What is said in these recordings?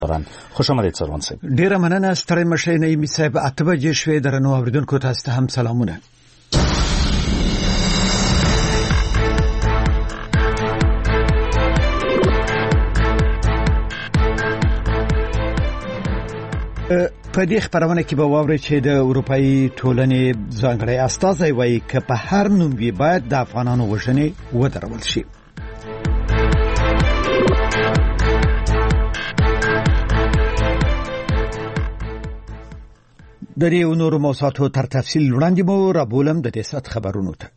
خوش آمدید سروان صاحب. ډیره مننه ستړی مشه نعیمي صاحب. 8 بجې شوې درنو اوریدونکو تاسو ته هم سلامونه. په دې خبرونه کې به واورئ چې د اروپאי ټولنې ځانګړی استازی وایي چې په هر نوم وی باید د افغانانو وژنې ودرول شي. د دې نورو موضوعاتو تر تفصیل وړاندې مو رابولم د دې سات خبرونو ته.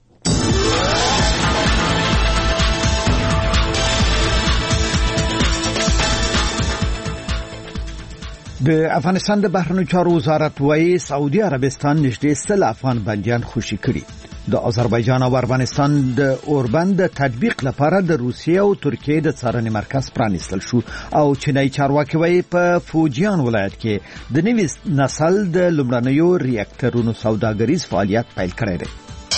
د افغانستان د بهرنیو چارو وزارت وایي سعودي عربستان نږدې 100 افغان بندیان خوشي کړي. د آذربایجان او افغانستان د اوربند د تطبیق لپاره د روسیې او ترکیې د څارنې مرکز پرانیستل شو او چینایي چارواکي وایي په فوجیان ولایت کې د نوي نسل د لومړنیو ریاکټرونو سوداګریز فعالیت پیل کړی دی.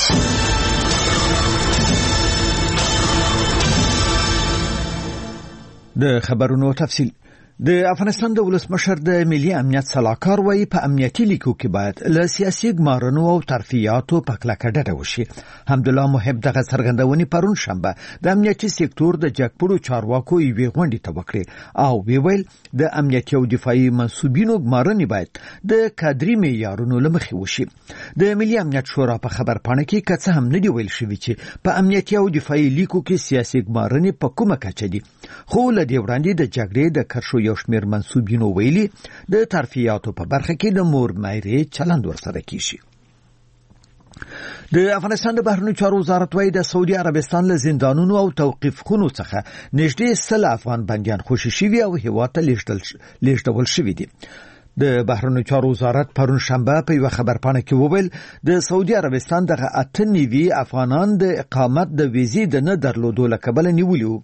د خبرونو تفصیل. د افغانستان د ولسمشر د ملي امنیت صلاحکار وایي په امنیتي لیکو کې باید له سیاسي ګمارنو او ترفیعاتو په کلکه ډډه وشي. حمدالله محب دغه څرګندونې پرون شنبه د امنیتي سکتور د جګپړو چارواکو یوې غونډې ته وکړې او ویل د امنیتي او دفاعي منسوبینو ګمارنې باید د کادري معیارونو له مخې وشي. د ملي امنیت شورا په خبرپاڼه کې که څه هم نه دی ویل شوی چې په امنیتي او دفاعي لیکو کې سیاسي ګمارنې په کومه کچه دي، خو له دې وړاندې د جګړې د کرښو یو شمېر منسوبینو ویلي د ترفیعاتو په برخه کې د مور مایرې چلند ورسره کیږي. د افغانستان د بهرنیو چارو وزارت وایي د سعودي عربستان له زندانونو او توقيف خونو څخه نږدې 100 افغان بندیان خوشي شوي او هیواد ته لیږدول شوي دي. د بهرنیو چارو وزارت پرون شنبه په یو خبرپاڼه کې وویل د سعودي عربستان دغه 8 نیوي افغانان د اقامت د ویزې د نه درلودو له کبله نیولیو.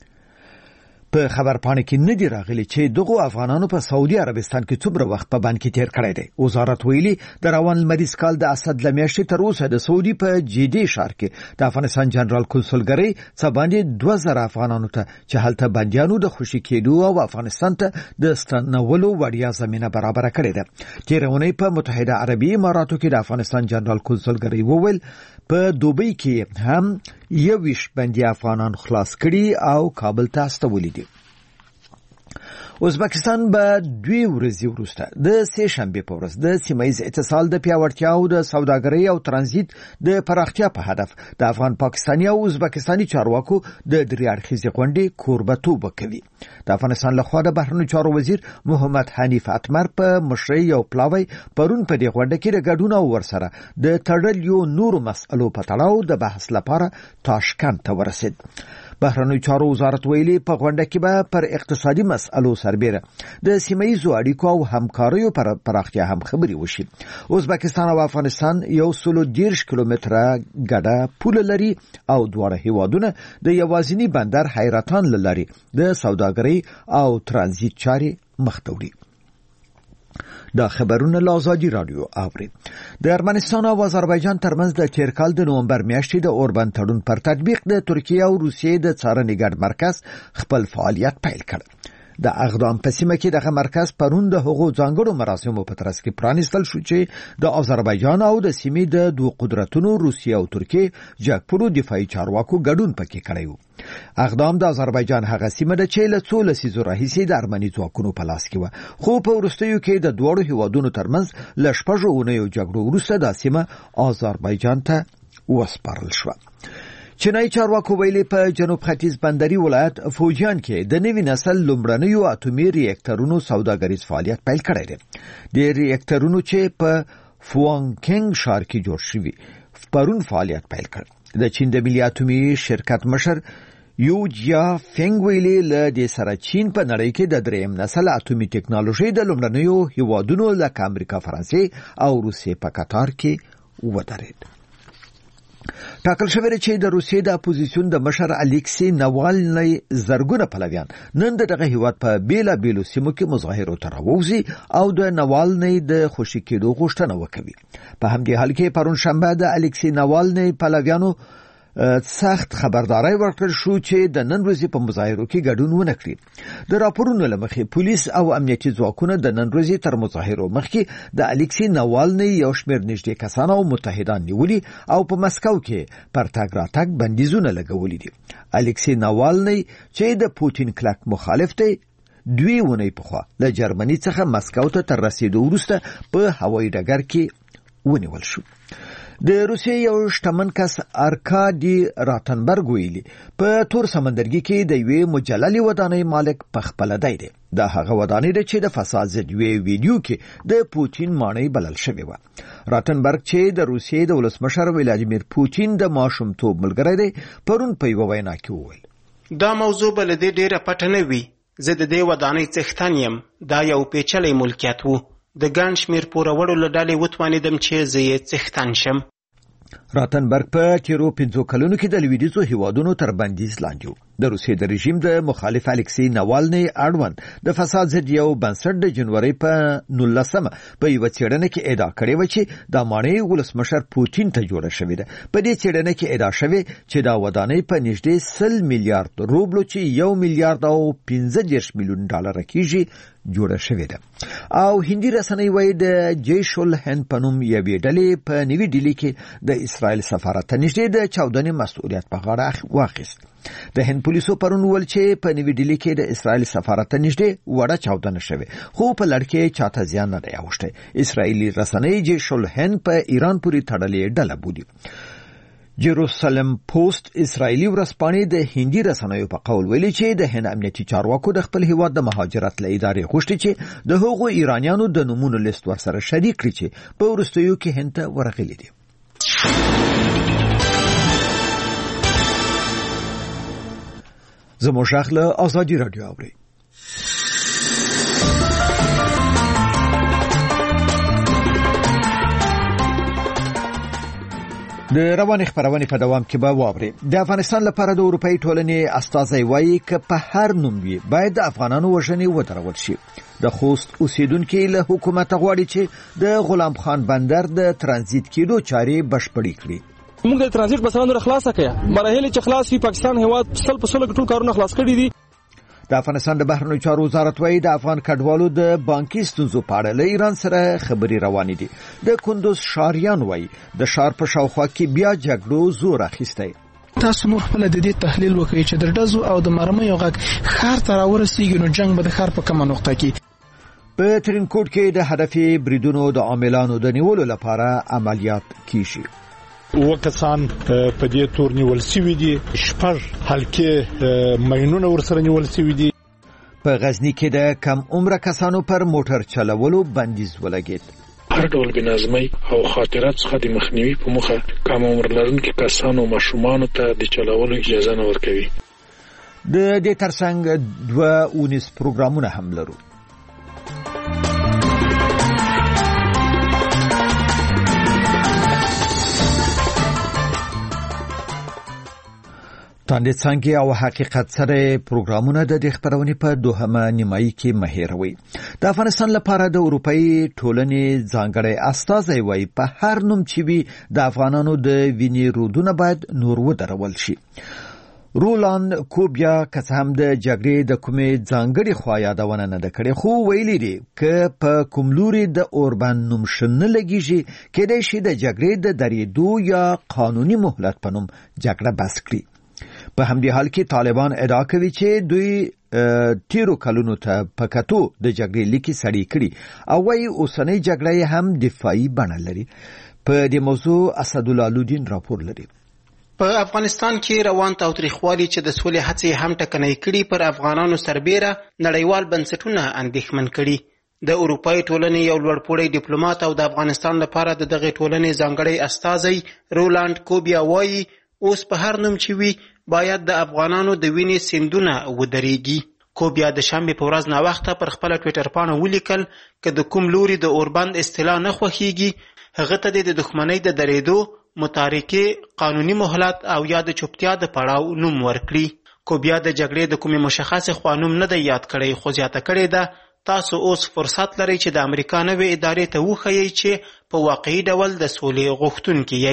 په خبرپاڼه کې نه دی راغلی چې دغه افغانانو په سعودي عربستان کې څومره وخت په بند کې تیر کړی دی. وزارت ویلي د روان لمریز کال د اسد له میاشتې تر اوسه د سعودي په جدي ښار کې د افغانستان جنرال کنسولګرۍ څه باندې 2000 افغانانو ته چې هلته بندیانو د خوشي کېدو او افغانستان ته د ستنولو وړیا زمينه برابر کړې ده. تېره اونۍ په متحده عربي اماراتو کې د افغانستان جنرال کنسولګرۍ وویل په دوبۍ کې هم 21 بندي افغانان خلاص کړي او کابل ته استولي دي. ازبکستان به 2 ورځې وروسته د سه شنبه په ورځ د سیمایي اتصال د پیاوړتیا او د سوداګرۍ او ترانزیت د پراختیا په هدف د افغان پاکستاني او ازبکستاني چارواکو د دریاړخیزې غونډې کوربتوب کوي. د افغانستان لخوا د بهرنیو چارو وزیر محمد حنیف اتمر په مشرۍ یو پلاوی پرون په دې غونډه کې د ګډون او ورسره د تړلیو نورو مسئلو په تړاو د بحث لپاره تاشکند ته ورسید. بهرنیو چارو وزارت ویلي په غونډه کې به پر اقتصادي مسئلو سربېره د سیمایي اړیکو او همکاریو پر پراختیا هم خبري وشي. ازبکستان او افغانستان 110 کیلومتره ګډه پوله لري او دواړه هیوادونه د یوازینی بندر حیرتان لري د سوداګرۍ او ترانزیت چارې مخ ته وړي. دا خبرونه له ازادي رادیو اوري. د ارمنستان او آذربایجان ترمنځ د تیر کال د نومبر میاشتې د اوربند تړون پر تطبیق د ترکیه او روسیې د څارنې ګډ مرکز خپل فعالیت پیل کړ. د اقدام په سیمه کې دغه مرکز پرون د هغو ځانګړو مراسمو په ترڅ کې پرانیستل شو چې د آذربایجان او د سیمې د دوه قدرتونو روسیه او ترکیه جګپړو دفاعي چارواکو ګډون پکې کړی و. اقدام د آذربایجان هغه سیمه ده چې له څو لسیزو راهیسې د ارمني ځواکونو په لاس کې و، خو په وروستیو کې د دوړو هیوادونو ترمنځ له شپږو اونیو جګړو وروسته د سیمه آذربایجان ته وسپارل شو. چینایي چارواکو ویلي په جنوب ختیځ بندري ولایت فوجیان کې د نوي نسل لومړنیو اټومي ریاکټرونو سوداګریز فعالیت پیل کړی دی. د ریاکټرونو چې په فوانګینګ ښار کې جوړ شوي پرون فعالیت پیل کړ. د چین د ملي اټومي شرکت مشر یو جیا فنګ ویلي له دې سره چین په نړۍ کې د دریم نسل اټومي ټکنالوژي د لومړنیو هیوادونو لکه امریکا، فرانسې او روسیې په قطار کې ودرېد. ټاکل شوی چې د روسیې د اپوزیسیون د مشر الیکسی ناوالنی زرګونه پلویان نن دغه هیواد په بیلا بیلو سیمو کې مظاهرو ته راوځي او د ناوالنی د خوشي کېدو غوښتنه وکوي. په همدې حال کې پرون شنبه د الیکسی ناوالنی پلویانو سخت خبرداري ورکړل شو چې د نن ورځې په مظاهرو کې ګډون ونه کړي. د راپورونو لمخې پولیس او امنیتي ځواکونه د نن ورځې تر مظاهرو مخکې د الکسی ناوالني یو شمېر نږدې کسان او متحدان نیولي او په مسکو کې پر تګ راتګ بندیزونه لګولي دي. الکسی ناوالني چې د پوتین کلک مخالف دی 2 ونې پخوا له جرمني څخه مسکو ته تر رسیدو وروسته په هوایي ډګر کې ونیول شو. د روسیې یو شتمن کس ارکادي راتنبرګ ویلي په تور سمندرګي کې د یوې مجللې ودانۍ مالک په خپل دی. دا هغه ودانۍ ده چې د فساد ضد ویډیو کې د پوتین ماڼۍ بلل شوې و. راتنبرګ چې د روسیې د ولسمشر ولادیمیر پوتین د ماشومتوب ملګری دی پرون په یو وینا کې وویل دا موضوع بل دې ډیره پټه نه وي. زه د دې ودانۍ څښتن یم. دا یو پیچلی ملکیت وو. د ګڼ شمېر پوروړو له ډلې وتوانېدم چې زه یې څښتن شم. راتنبرګ په تیرو 5 کلونو کې د لویدیځو هیوادونو تر بندیز لاندې و. د روسیې د رژیم د مخالف الکسی ناوالني اړوند د فساد ضد یو بنسټ د جنوري په 19 په یو څېړنه کې ادعا کړې و چې د ماڼۍ ولسمشر پوتین ته جوړه شوې ده. په دې څېړنه کې ادعا شوې چې دا ودانۍ په نږدې 100 میلیارډ روبلو چې 1 میلیارډ او 15 میلیون ډالر کېږي جوړه شوې ده. او هندي رسنۍ وايي د جیش الهند په نوم یوې ډلې په نوې ډیلي کې د اسرائیل سفارت ته نږدې د چاودنې مسؤلیت په غاړه واخیست. د هند پولیسو پرون ول چې په نوې ډیلي کې د اسرائیل سفارت ته نږدې وړه چاودنه شوې خو په لړ کې چاته زیان نه دی اوښتی. اسرائیلي رسنۍ جیش الهند په ایران پورې تړلې ډله بولي. جروسلم پوسټ اسرائیلي ورځپاڼې د هندي رسنیو په قول ویلي چې د هند امنیتي چارواکو د خپل هیواد د مهاجرت له ادارې غوښتي چې د هغو ایرانیانو د نومونو لیست ورسره شریک کړي چې په وروستیو کې هند ته ورغلي دي. زموږ غږ له آزادي رادیو اوري. د رواني خبرونه په دوام کې به واوري. د افغانستان لپاره د اروپאי ټولنې استازي وایي ک په هر نوم وي باید د افغانانو وژنې ودرول شي. د خوست اوسیدونکو له حکومت غواړي چې د غلام خان بندر د ترانزیت کېدو چارې بشپړې کړي. موږ د ترانزیت بسانو خلاصه کړه. مراحل چې خلاص وي پاکستان هیواد سل په سل ټول کارونه خلاص کړي دي. د افغانستان د بهرنیو چارو وزارت وايي د افغان کډوالو د بانکي ستونزو په اړه له ایران سره خبري روانې دي. د کندوز شاریان وايي د شار په شاوخوا کې بیا جګړو زور اخیستی. تاسو نور خپل د دې تحلیل وکړئ چې د ډزو او د مرمیو غږ خار ته راورسیږي نو جنگ به د خار په کومه نقطه کې په ترینکوټ کې د هدفي بریدونو د عاملانو د نیولو لپاره عملیات کیږي. وکسان په دې تور نیول سوي دي. شپږ حلقې ماینونه ورسره نیول سوي دي. په غزنی کې د کم عمره کسانو پر موټر چلولو بندیز ولګید. هر ډول بنظمي او خاطرات څخه د مخنیوي په موخه کم عمر لرونکو کسانو ماشومان ته د چلولو اجازه نه ورکوي. د دې ترڅنګ 2 اونیس پروګرامونه هم لرو. تاندې څنګه او حقیقت سره پروګرامونه د خبرونې په دوهمه نیمایي کې مهیروي. د افغانستان لپاره د اروپאי ټولنې ځانګړی استازی وایي په هر نوم چې وي د افغانانو د وینې رودونه باید نور ودرول شي. رولاند کوبیا که هم د جګړې د کومې ځانګړي خوا یادونه نه ده کړې خو ویلي دي ک په کوم لوري د اوربان نوم شنه لګیږي کېدای شي د جګړې د درېدو یا قانوني مهلت په نوم جګړه بس کړي. په همدې حال کې طالبان ادعا کوي چې دوی تیرو کلونو ته پکاتو د جګړې لیکي سړی کړي او وايي اوسنۍ جګړه هم دفاعي بڼه لري. په دې موضوع اسدالله لودین راپور لري. په افغانستان کې روان تاوتریخوالي چې د سولې هڅې هم ټکنۍ کړي پر افغانانو سربېره نړیوال بنسټونه اندېښمن کړي. د اروپאי ټولنې یو لوړپوړی ډیپلوماټ او د افغانستان لپاره د دغه ټولنې ځانګړی استازی رولاند کوبیا وایي اوس په هر نوم چې وي باید د افغانانو د وینې سیندونه ودرېږي. کوبیا د شنبې په ورځ ناوخته پر خپل ټویټر پاڼه ولیکل که د کوم لوري د اوربند اصطلاح نه خوښیږي هغه ته د دښمنۍ د درېدو، متارکې، قانوني مهلت او یا د چوپتیا د پړاو نوم ورکړي. کوبیا د جګړې د کومې مشخصې خوا نوم نه دی یاد کړی خو زیاته کړې ده تاسو اوس فرصت لرئ چې د امریکا نوې ادارې ته وښیئ چې په واقعي ډول د سولې غوښتونکي یئ.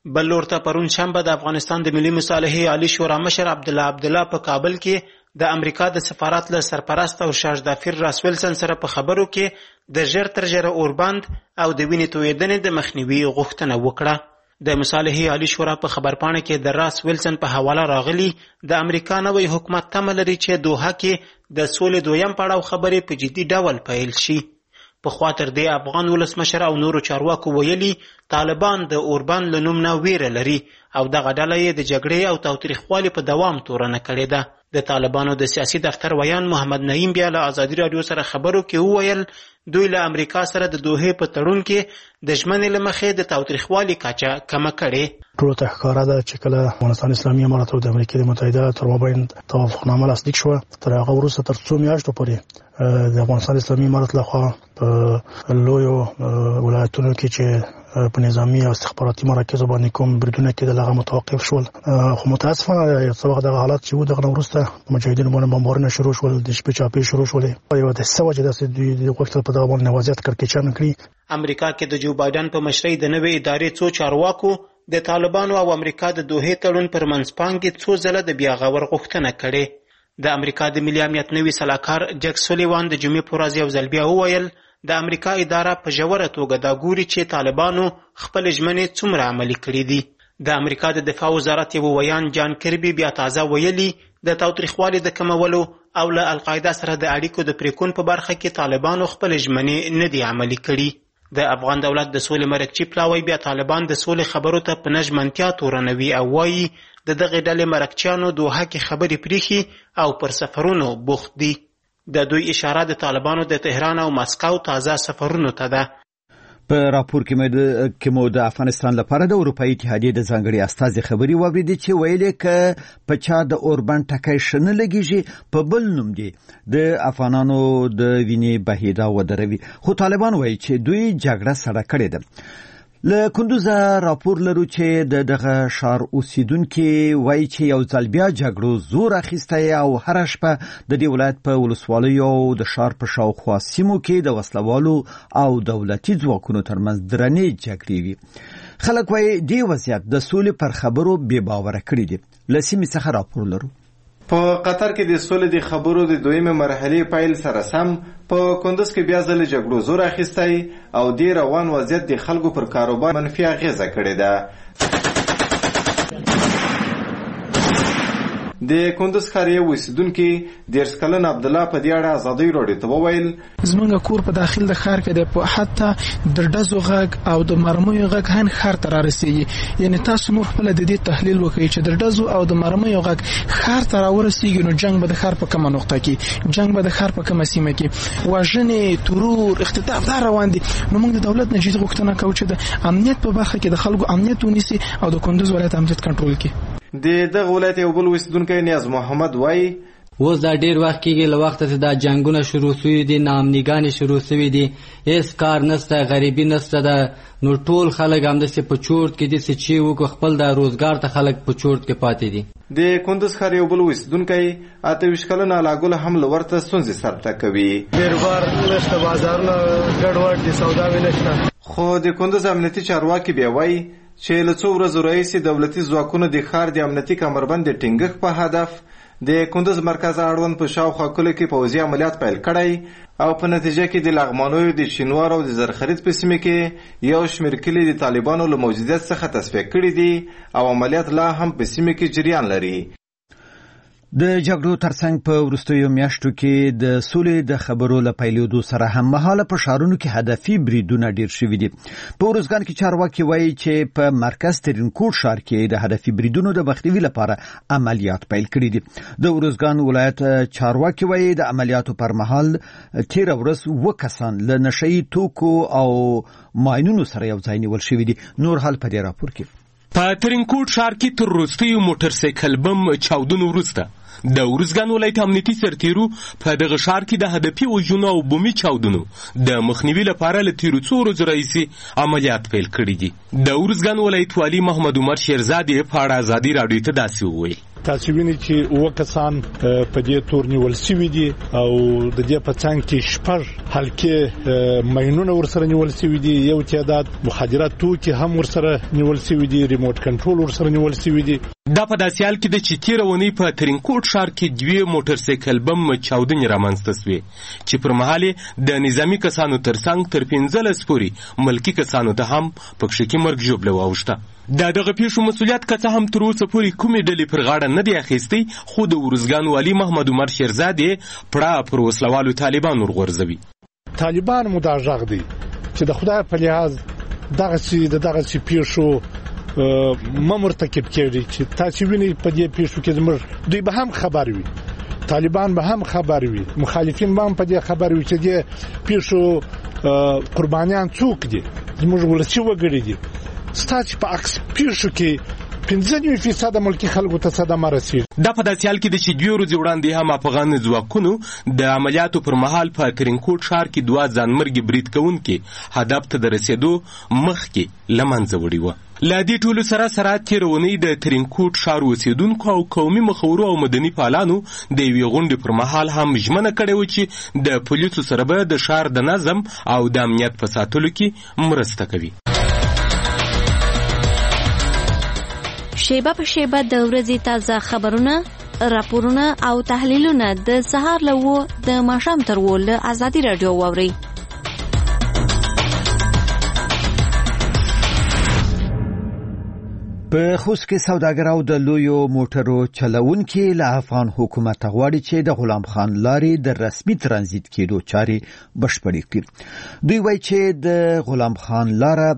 بل لور ته پرون شنبه د افغانستان د ملي مصالحې عالی شورا مشر عبدالله په کابل کې د امریکا د سفارت له سرپرست او شاژدافیر راس ویلسن سره په خبرو کې د ژر تر ژره اوربند او د وینې تویېدنې د مخنیوي غوښتنه وکړه. د مصالحې عالی شورا په خبرپاڼه کې د راس ویلسن په حواله راغلی د امریکا نوی حکومت تمه لري چې دوحه کې د سولې دویم پړاو خبرې په جدي ډول پیل شي. پخوا تر دې افغان ولسمشر او نورو چارواکو ویلي طالبان د اوربند له نوم نه ویره لري او دغه ډله یې د جګړې او تاوتریخوالي په دوام تورنه کړې ده. د طالبانو د سیاسي دفتر ویان محمد نعیم بیا له ازادي راډیو سره خبرو کې وویل دوی له امریکا سره د دوحې په تړون کې د ژمنې له مخې د تاوتریخوالي کچه کمه کړې. ټولو ته ښکاره ده چې کله افغانستان اسلامي امارات او د امریکا متحده تر مابین توافقنامه لاسلیک شوه تر هغه وروسته تر څو میاشتو پورې د افغانستان اسلامي امارات لخوا په لویو ولایتونو کې چې په نظامی او استخباراتي مراکزو باندې کوم بریدونه کېدل هغه متوقف شول. خو متاسفانه څه وخت دغه حالات چې دغه وروسته مجاهدینو باندې بمبارونه شروع شول، د شپې چاپې شروع شولې. یو د څه وجه داسې دوی د غوښتل په دغه باندې نوازیت کړکېچن کړي. امریکا کې د جو بایدن په مشرۍ د نوې ادارې څو چارواکو د طالبانو او امریکا د دوحې تړون پر منځپانګې څو ځله د بیا غور غوښتنه کړې. د امریکا د ملي امنیت نوي سلاکار جک سولیوان د جمعې په ورځ یو ځل بیا وویل د امریکا اداره په ژوره توګه دا ګوري چې طالبانو خپل ژمنې څومره عملي کړي دي. د امریکا د دفاع وزارت یو ویان جان کربي بیا تازه ویلي د تاوتریخوالي د کمولو او له القاعده سره د اړیکو د پریکون په برخه کې طالبانو خپل ژمنې نه دي عملي کړي. د افغان دولت د سولې مرکچی پلاوی بیا طالبان د سولې خبرو ته په نژمنتیا تورنوي او وایي د دغې ډلې مرکچیانو دوحه کې خبرې پریښي او پر سفرونو بوخت دي. د دوی اشاره د طالبانو د تهران او مسکو تازه سفرونو ته ده. په راپور کې مو د افغانستان لپاره د اروپایي اتحادیې د ځانګړي استازي خبري واوریدې چې ویلې ک په چا د اوربند ټکی شنه لګیږي په بل نوم دی د افغانانو د وینې بهیدا ودروي. خو طالبان وایي چې دوی جګړه سره کړې ده. له کندوز راپور لرو چې دغه شار اوسیدونکو وایي چې یو ځل بیا جګړو زور اخیستی او هر شپه د دې ولایت په ولسوالیو او د شار په شاوخوا سیمو کې د وسلوالو او دولتي ځواکونو ترمنځ درنې جګړې وي. خلک وایي دې وضعیت د سولې پر خبرو بې باوره کړي دي. له سیمې څخه راپور لرو. په قطر کې د سولې د خبرو د دویمه مرحلې پیل سره سم په کندوز کې بیا ځل جګړو زور اخیستی او د روان وضعیت د خلکو پر کاروبار منفي اغیزه کړې ده. د کندوز ښار یو اوسیدونکي 13 کلن عبدالله په دې اړه ازادي راډیو ته وویل زمونږ کور په داخل د ښار کې د حتی د ډزو غږ او د مرمیو غږ هم ښار ته رارسېږي. یعنی تاسو نور خپل د دې تحلیل وکړئ چې د ډزو او د مرمیو غږ ښار ته راورسېږي نو جنگ به د ښار په کومه نقطه کې، جنگ به د ښار په کومه سیمه کې، وژنې، ترور، اختطاف دا روان دي. نو موږ د دولت نه جدي غوښتنه کوو چې د امنیت په برخه کې د خلکو امنیت ونیسي او د کندوز ولایت امنیت کنټرول کړي. دغه ولایت یو بل اوسیدونکی نیاز محمد وایي اوس دا ډیر وخت کېږي له وخته چې دا جنګونه شروع شوي دي، ناامنیګانې شروع شوي دي، هېڅ کار نشته، غریبي نشته ده. نو ټول خلک همداسې په چورت کې دي چې وکړو خپل دا روزګار ته خلک په چورت کې پاتې دي. د کندوز ښار یو بل اوسیدونکی 28 کلن علاګل هم له ورته ستونزې سره ټکوي. بیروبار نشته، بازارونه ګډوډ دي، سوداوي نشته. خو د کندوز امنیتي چارواکي بیا وایي چې له څو ورځو راهیسې دولتي ځواکونو د ښار د امنیتي کمربند د ټینګښت په هدف د کندوز مرکز اړوند په شاوخوا کلو کې پوځي عملیات پیل کړی او په نتیجه کې د لغمانیو د شینوار او د زرخرید په سیمه کې یو شمېر کلي د طالبانو له موجودیت څخه تصفیه کړي دي او عملیات لا هم په سیمه کې جریان لري. د جګړو ترڅنګ په وروستیو میاشتو کې د سولې د خبرو له پیلېدو سره هم مهاله په ښارونو کې هدفي بریدونه ډېر شوي دي. په ارزګان کې چارواکي وایي چې په مرکز ترینکوټ ښار کې د هدفي بریدونو د مخنیوي لپاره عملیات پیل کړي دي. د ارزګان ولایت چارواکي وایي د عملیاتو پر مهال تېره ورځ 2 کسان له نشهیي توکو او ماینونو سره یو ځای نیول شوي دي. نور حال په دې راپور کې. په ترینکوټ ښار کې تر وروستیو موټر سایکل بم چاودنو وروسته د ارزګان ولایت امنیتي سرتیرو په دغه ښار کې د هدفي وژنو او بمي چاودنو د مخنیوي لپاره له تیرو څو ورځو راهیسې عملیات پیل کړي دي. د ارزګان ولایت والي محمد عمر شیرزادې په اړه ازادي راډیو ته داسې وویل تاسو وینئ چې اوه کسان په دې تور نیول شوي دي او د دې په څنګ کې شپږ حلقې ماینونه ورسره نیول شوي دي، یو تعداد مخدرات توکي هم ورسره نیول شوي دي، ریموټ کنټرول ورسره نیول شوي دي. دا په داسې حال کې ده چې تېره اونۍ په ترینکوټ ښار کې دوې موټرسایکل بم چاودنې رامنځته سوې چې پر مهال د نظامي کسانو ترڅنګ تر 15 پورې ملکي کسانو ته هم پکښې کې مرګ ژوبله واوښته. د دغه پیښو مسؤلیت که څه هم تر اوسه پورې کومې ډلې پر غاړه نه دی اخیستی، خو د ارزګان والي محمد عمر شیرزاد پړه پر وسلوالو طالبان ورغورځوي. طالبان مو دا غږ دی چې د خدای په لحاظ دغه پیښو مرتکب کړي چې تاسو وینئ په دې پیښو کې زموږ دوی به هم خبر وي، طالبان به هم خبر وي، مخالفین به هم په دې خبر وي چې دې پیښو قربانیان څوک دي، زموږ ولسي وګړي دي. ستاسو په عکس پیښو کې 95% ملکی خلکو ته صدمه رسیږي. دا په داسې حال کې ده چې 2 ورځې وړاندې هم افغان ځواکونو د عملیاتو پر مهال په ترینکوټ ښار کې 2 ځانمرګي برید کوونکي هدف ته د رسېدو مخکې له منځه وړي وه. له دې ټولو سره تېره اونۍ د ترینکوټ ښار اوسېدونکو او قومي مخورو او مدني فعالانو د یوې غونډې پر مهال هم ژمنه کړې وه چې د پولیسو سره به د ښار د نظم او د امنیت په ساتلو کې مرسته کوي. شیبه په شیبه د ورځې تازه خبرونه، راپورونه او تحلیلونه د سهار له 9 د ماښام تر 10 له ازادي راډیو واورئ. په خوست کې سوداګر او د لویو موټرو چلوونکي له افغان حکومت غواړي چې د غلام خان لارې د رسمي ترانزیت کېدو چارې بشپړې کړي. دوی وایي چې د غلام خان لاره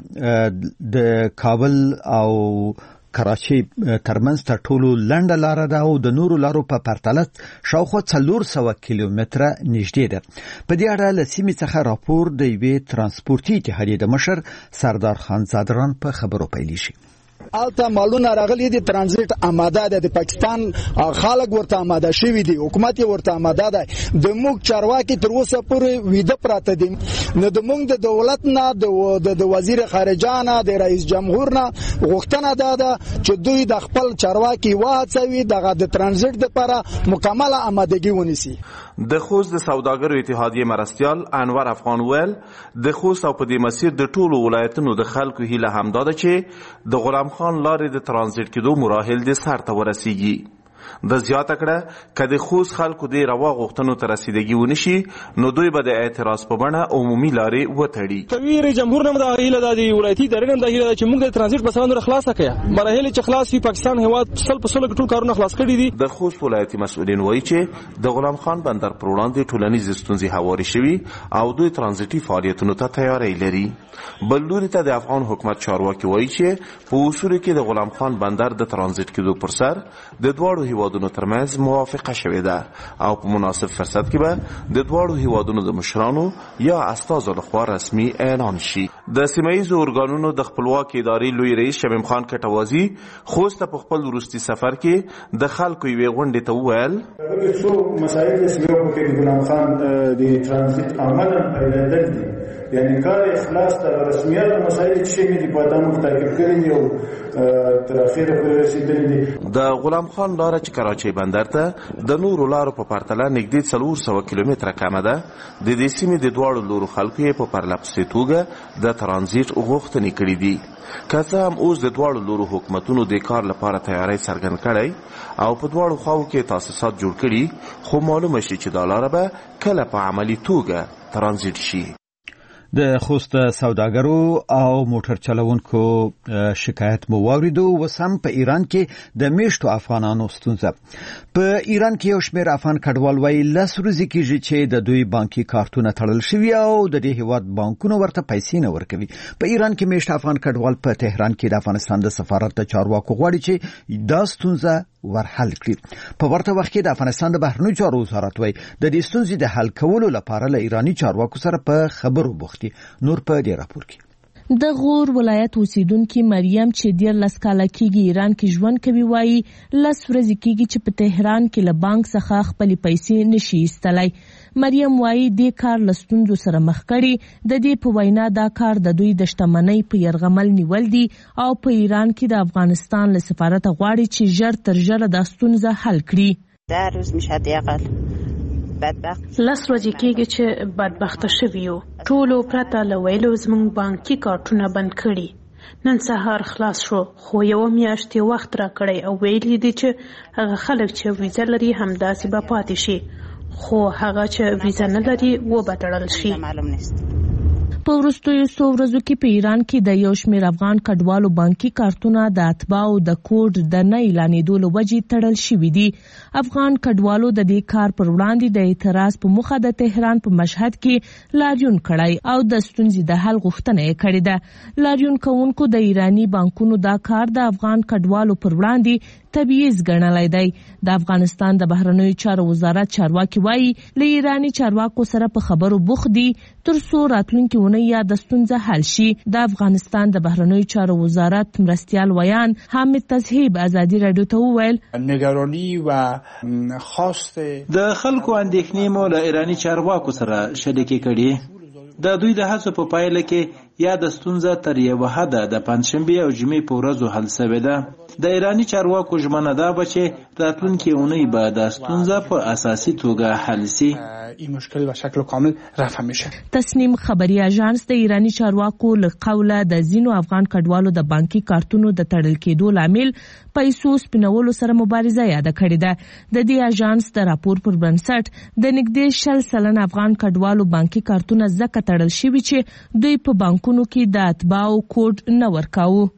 د کابل او کراچي ترمنځ تر ټولو لنډه لاره ده او د نورو لارو په پرتله شاوخوا 400 کیلومتره نږدې ده. په دې اړه له سیمې څخه راپور د یوې ترانسپورتي اتحادیې د مشر سردار خان زادران په خبرو پیلېږي. البته مالونه راغلي دي، ترانزیت آماده ده، د پاکستان خلک ورته آماده شوي دي، حکومت ورته آماده ده. د موږ چارواکي تر اوسه پورې ویده پراته دي. نو د موږ د دولت نه د وزیر خارجه نه د رئیس جمهور نه غوښتنه ده چې دوی د خپل چارواکي وهڅوي دغه د ترانزیت لپاره مکمله آمادګي ونیسي. د خوست د سوداګرو اتحادیې مرستیال انور افغان ویل د خوست او په دې مسیر د ټولو ولایتونو د خلکو هیله همدا ده چې د غلام خان لارې د ترانزیت کېدو مراحل د سر ته ورسیږي. د زیاته کړه که د خوست خلکو د روا غوښتنو ته رسیدګي ونشي نو دوی به د اعتراض په بڼه عمومي لارې وتړي. وزیر جمهور نه د هیله د ولایتي ادارې نه د هیله چې موږ د ترانزیت مسله خلاصه کړو. مراحل چې خلاص وي پاکستان هیواد په سل ټول کارونه خلاص کړي دي. د خوست ولایتي مسؤلین وایي چې د غلام خان بندر پر وړاندې ټولنیز ستونزې هواري شوي او دوی ترانزیتي فعالیتونو ته تیاری لري. بل لوري ته د افغان حکومت چارواکي وایي چې په اصولو کې د غلام خان بندر د ترانزیت کېدو پر سر د دواړو هیوادونو ترمنځ موافقه شوې ده او په مناسب فرصت کې به د دواړو هیوادونو د مشرانو یا استازو لخوا رسمي اعلان شي. د سیمه‌ییزو ارګانونو د خپلواکۍ ادارې لوی رئیس شمیم خان کټوازي خوست په خپل وروستي سفر کې د خلکو یوې غونډې ته وویل څو مسایل چې یو په غلام خان د ترانزیت عملاً پیدا دي، یعنی کار اخلاص ته رسمیت مسایل چې دي په دامو تعقیب کړی او تر اخره پورې رسیدلي دي. د غلام خان لاره چې کراچۍ بندر ته د نورو لارو په پرتله نږدې 400 کیلومتره کمه ده. د دې سیمې د دواړو لورو خلکو یې په پرلپسې توګه د ترانزیت غوښتنې کړې دي. که څه هم اوس د دواړو لورو حکومتونو د کار لپاره تیاری څرګند کړی او په دواړو خواو کې تاسیسات جوړ کړي، خو معلومه شي چې دا لاره به کله په عملي توګه ترانزیت شي. د خوست سوداګرو او موټر چلوونکو شکایت مو واوریدو. وسم په ایران کې د میشتو افغانانو ستونزه. په ایران کې یو شمېر افغان کډوال وایي 10 ورځې کېږي چې د دوی بانکي کارتونه تړل شوي او د دې هیواد بانکونو ورته پیسې نه ورکوي. په ایران کې میشت افغان کډوال په تهران کې د افغانستان د سفارت د چارواکو غواړي چې دا ستونزه ورحل کړي. په ورته وخت کې د افغانستان د بهرنیو چارو وزارت وایي د دې ستونزې د حل کولو لپاره له ایرانی چارواکو سره په خبرو بوختي. نور په دې راپور کې د غور ولایت اوسیدونکو مریم چې 13 کاله کېږي ایران کې ژوند کوي وایي 10 ورځې کېږي چې په تهران کې له بانک څخه خپل پیسې نشي ایستلای. مریم وایي دې کار له ستونزو سره مخ کړي. د دې په وینا دا کار د دوی د شتمنۍ په یرغمل نیول دي او په ایران کې د افغانستان له سفارت غواړي چې ژر تر ژره دا ستونزه حل کړي. در روز میشه دیقل بدبخت لس ورځې کېږي چې بدبخته شوي یو. ټولو پرته له ویلو زموږ بانکي کارتونه بند کړي. نن سهار خلاص شو خو یوه میاشت وخت را کړی او ویلي دي چې هغه خلک چې ویزه لري همداسې به پاتې شي خو هغه چې ویزه نه لري وبتړل شي. معلوم نیست. په وروستیو څو ورځو کې په ایران کې د یو شمېر افغان کډوالو بانکي کارتونه د اتباعو د کوډ د نه اعلانېدو له وجې تړل شوي دي. افغان کډوالو د دې کار پر وړاندې د اعتراض په موخه د تهران په مشهد کې لاریون کړی او د ستونزې د حل غوښتنه یې کړې ده. لاریون کوونکو د ایرانی بانکونو دا کار د افغان کډوالو پر وړاندې تبعیض ګڼلی دی. د افغانستان د بهرنیو چارو وزارت چارواکي وایي له ایرانی چارواکو سره په خبرو بوخت دي تر څو راتلونکي اونۍ یا د ستونزه حل شي. د افغانستان د بهرنیو چارو وزارت مرستیال ویان حامد تزهیب ازادي رادیو ته وویل نگرانی و خواست د خلکو اندېښنې مو له ایرانی چارواکو سره شریکې کړي. د دوی د هڅو په پایله کې یا د ستونزه تر یوه حده د پنجشنبې او جمعې په ورځو حل شوې ده. د ایرانی چارواکو ژمنه ده چې راتلونکي اونۍ به د ستونزه په اساسي توګه حل شي. این مشکل به شکل کامل رفع میشه. تصنیم خبري اژانس د ایرانی چارواکو له قوله د ځینو افغان کډوالو د بانکي کارتونو د تړل کېدو لامل پیسو سپینولو سره مبارزه یاده کړې ده. د دې اژانس د راپور پر بنسټ د نږدې 60% افغان کډوالو بانکي کارتونه ځکه تړل شوي چې دوی په بانکونو کې د اتباعو کوډ نه ورکاوه.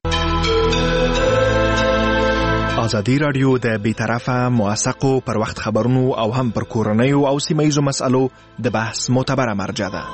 ازادي رادیو د بیطرفه موثقو پر وخت خبرونو او هم پر کورنیو او سیمه‌ییزو مسألو د بحث معتبره مرجع ده.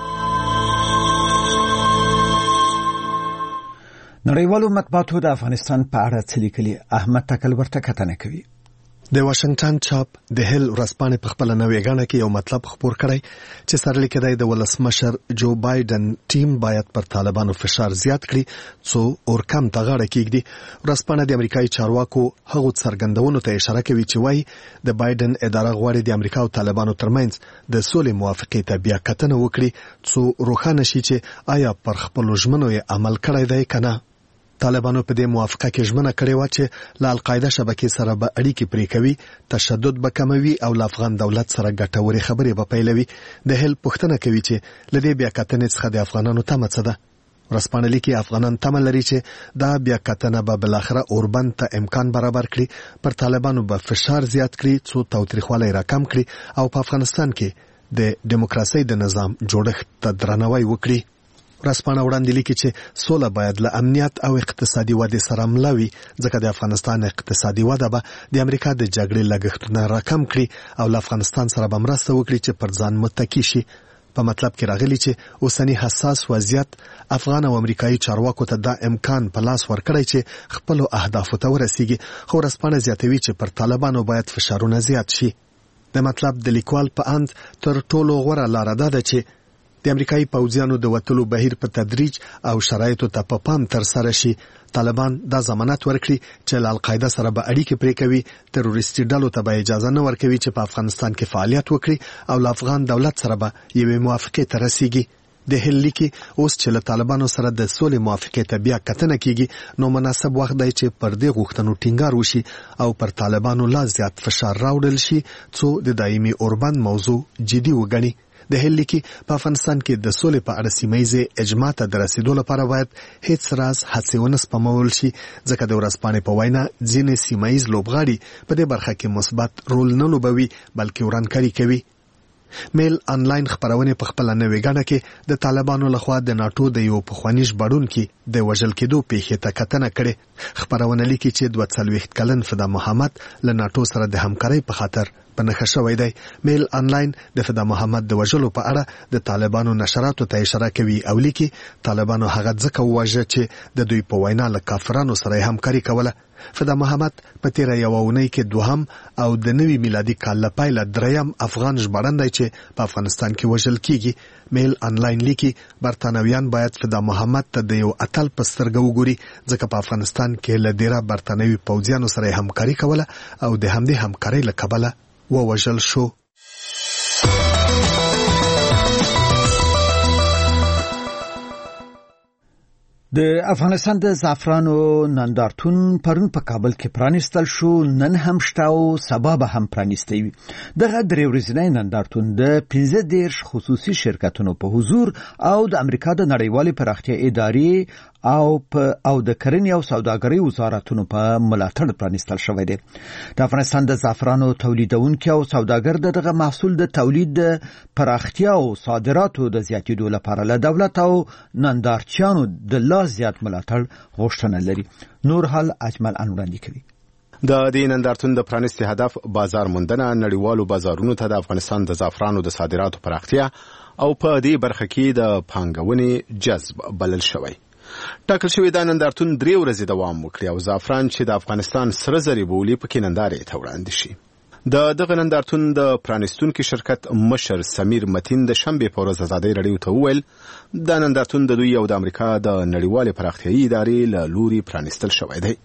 نړیوالو مطبوعاتو د افغانستان په اړه څه لیکلي؟ احمد تکل ورته کتنه کوي. د واشنگټن چاپ د هیل ورځپاڼې په خپل نوې غاڼه کې یو مطلب خبر کړی چې سرلیک دی د ولسمشر جو بایدن ټیم باید پر طالبانو فشار زیات کړي څو اورکم ته غاړه کېږدي. ورځپاڼه د امریکایي چارواکو هغو څرګندونو ته اشاره کوي چې وایي د بایدن اداره غواړي د امریکا او طالبانو ترمنځ د سولې موافقې ته بیا کتنه وکړي څو روښانه شي چې آیا پر خپلو ژمنو یې عمل کړی دی که نه. طالبانو په دې موافقه کې ژمنه کړې وه چې له القاعده شبکې سره به اړیکې پرې کوي، تشدد به کموي او له افغان دولت سره ګټورې خبرې به پیلوي. د هیل پوښتنه کوي چې له دې بیا کتنې څخه د افغانانو تمه څه ده. ورځپاڼه لیکي افغانان تمه لري چې دا بیا کتنه به بالاخره اوربند ته امکان برابر کړي، پر طالبانو به فشار زیات کړي څو تاوتریخوالی راکم کړي او په افغانستان کې د دیموکراسۍ د نظام جوړښت ته درناوی وکړي. ورځپاڼه وړاندې لیکي چې سوله باید له امنیت او اقتصادي ودې سره مله وي، ځکه د افغانستان اقتصادي وده به د امریکا د جګړې لګښتونه راکم کړي او له افغانستان سره به مرسته وکړي چې پر ځان متکی شي. په مطلب کې راغلي چې اوسنی حساس وضعیت افغان او امریکایي چارواکو ته دا امکان په لاس ورکړی چې خپلو اهدافو ته ورسیږي. خو ورځپاڼه زیاتوي چې پر طالبانو باید فشارونه زیات شي. د مطلب د لیکوال په اند تر ټولو غوره لاره ده چې د امریکایي پوځیانو د وتلو بهیر په تدریج او شرایطو ته په پام تر سره شي. طالبان دا ضمانت ورکړي چې له القاعده سره به اړیکې پرې کوي، تروریستي ډلو ته به اجازه نه ورکوي چې په افغانستان کې فعالیت وکړي او له افغان دولت سره به یوې موافقې ته رسیږي. د هیل لیکي اوس چې له طالبانو سره د سولې موافقې ته بیا کتنه کیږي نو مناسب وخت دی چې پر دې غوښتنو ټینګار وشي او پر طالبانو لا زیات فشار راوړل شي څو د دایمي اوربند موضوع جدي وګڼي. د هیل لیکي په افغانستان کې د سولې په اړه سیمه‌ییزې اجماع ته د رسیدو لپاره باید هیڅ راز هڅې ونه سپمول شي، ځکه د ورځپاڼې په وینا ځینې سیمه‌ییز لوبغاړي په دې برخه کې مثبت رول نه لوبوي بلکې ورانکاري کوي. میل انلاین خبرونه په خپل نوې غاڼه کې د طالبانو لخوا د ناتو د یو پخوانی ژباړونکي د وژل کېدو پیښې ته کتنه کړې. خبرونه لیکي چې 42 کلن فدا محمد له ناتو سره د همکارۍ په خاطر په نښه شوی دی. میل انلاین د فدا محمد د وژلو په اړه د طالبانو نشراتو ته اشاره کوي او لیکي طالبانو هغه ځکه وواژه چې د دوی په وینا له کافرانو سره همکاري کوله. فدا محمد په تیره یوه اونۍ کې دوهم او د نوي میلادي کال له پیله دریم افغان ژباړن دی چې په افغانستان کې وژل کیږي. میل انلاین لیکي برتانویان باید فدا محمد ته د یو اتل په سترګه وګوري، ځکه په افغانستان کې له ډیره برتانوي پوځیانو سره همکاري کوله او د همدې همکارۍ له کبله ووژل شو. د افغانستان د زعفرانو نندارتون پرون په کابل کې پرانیستل شو، نن هم شته او سبا به هم پرانیستی وي. دغه درې ورځنی نندارتون د 15 خصوصي شرکتونو په حضور او د امریکا د نړیوالې پراختیا ادارې او د کرنې او سوداګرۍ وزارتونو په ملاتړ پرانیستل شوی دی. د افغانستان د زعفرانو تولیدونکو او سوداګر دغه محصول د تولید د پراختیا او صادراتو د زیاتېدو لپاره له دولت او نندارچیانو د لا زیات ملاتړ غوښتنه لري. نور حال اجمل انوراندي کوي. د دې نندارتون د پرانیستي هدف بازار موندنه، نړیوالو بازارونو ته د افغانستان د زعفرانو د صادراتو پراختیا او په دې برخه کې د پانګونې جذب بلل شوی. ټاکل شوی دا نندارتون 3 ورځې دوام وکړي او زعفران چې د افغانستان سره زری بولي پکې نندارې ته وړاندې شي. دغه نندارتون د پرانیستونکو شرکت مشر سمیر متین د شنبه په ورځ ازادي رادیو ته وویل دا نندارتون د دوی او د امریکا د نړیوالې پراختیایي ادارې له لوري پرانیستل شوی دی.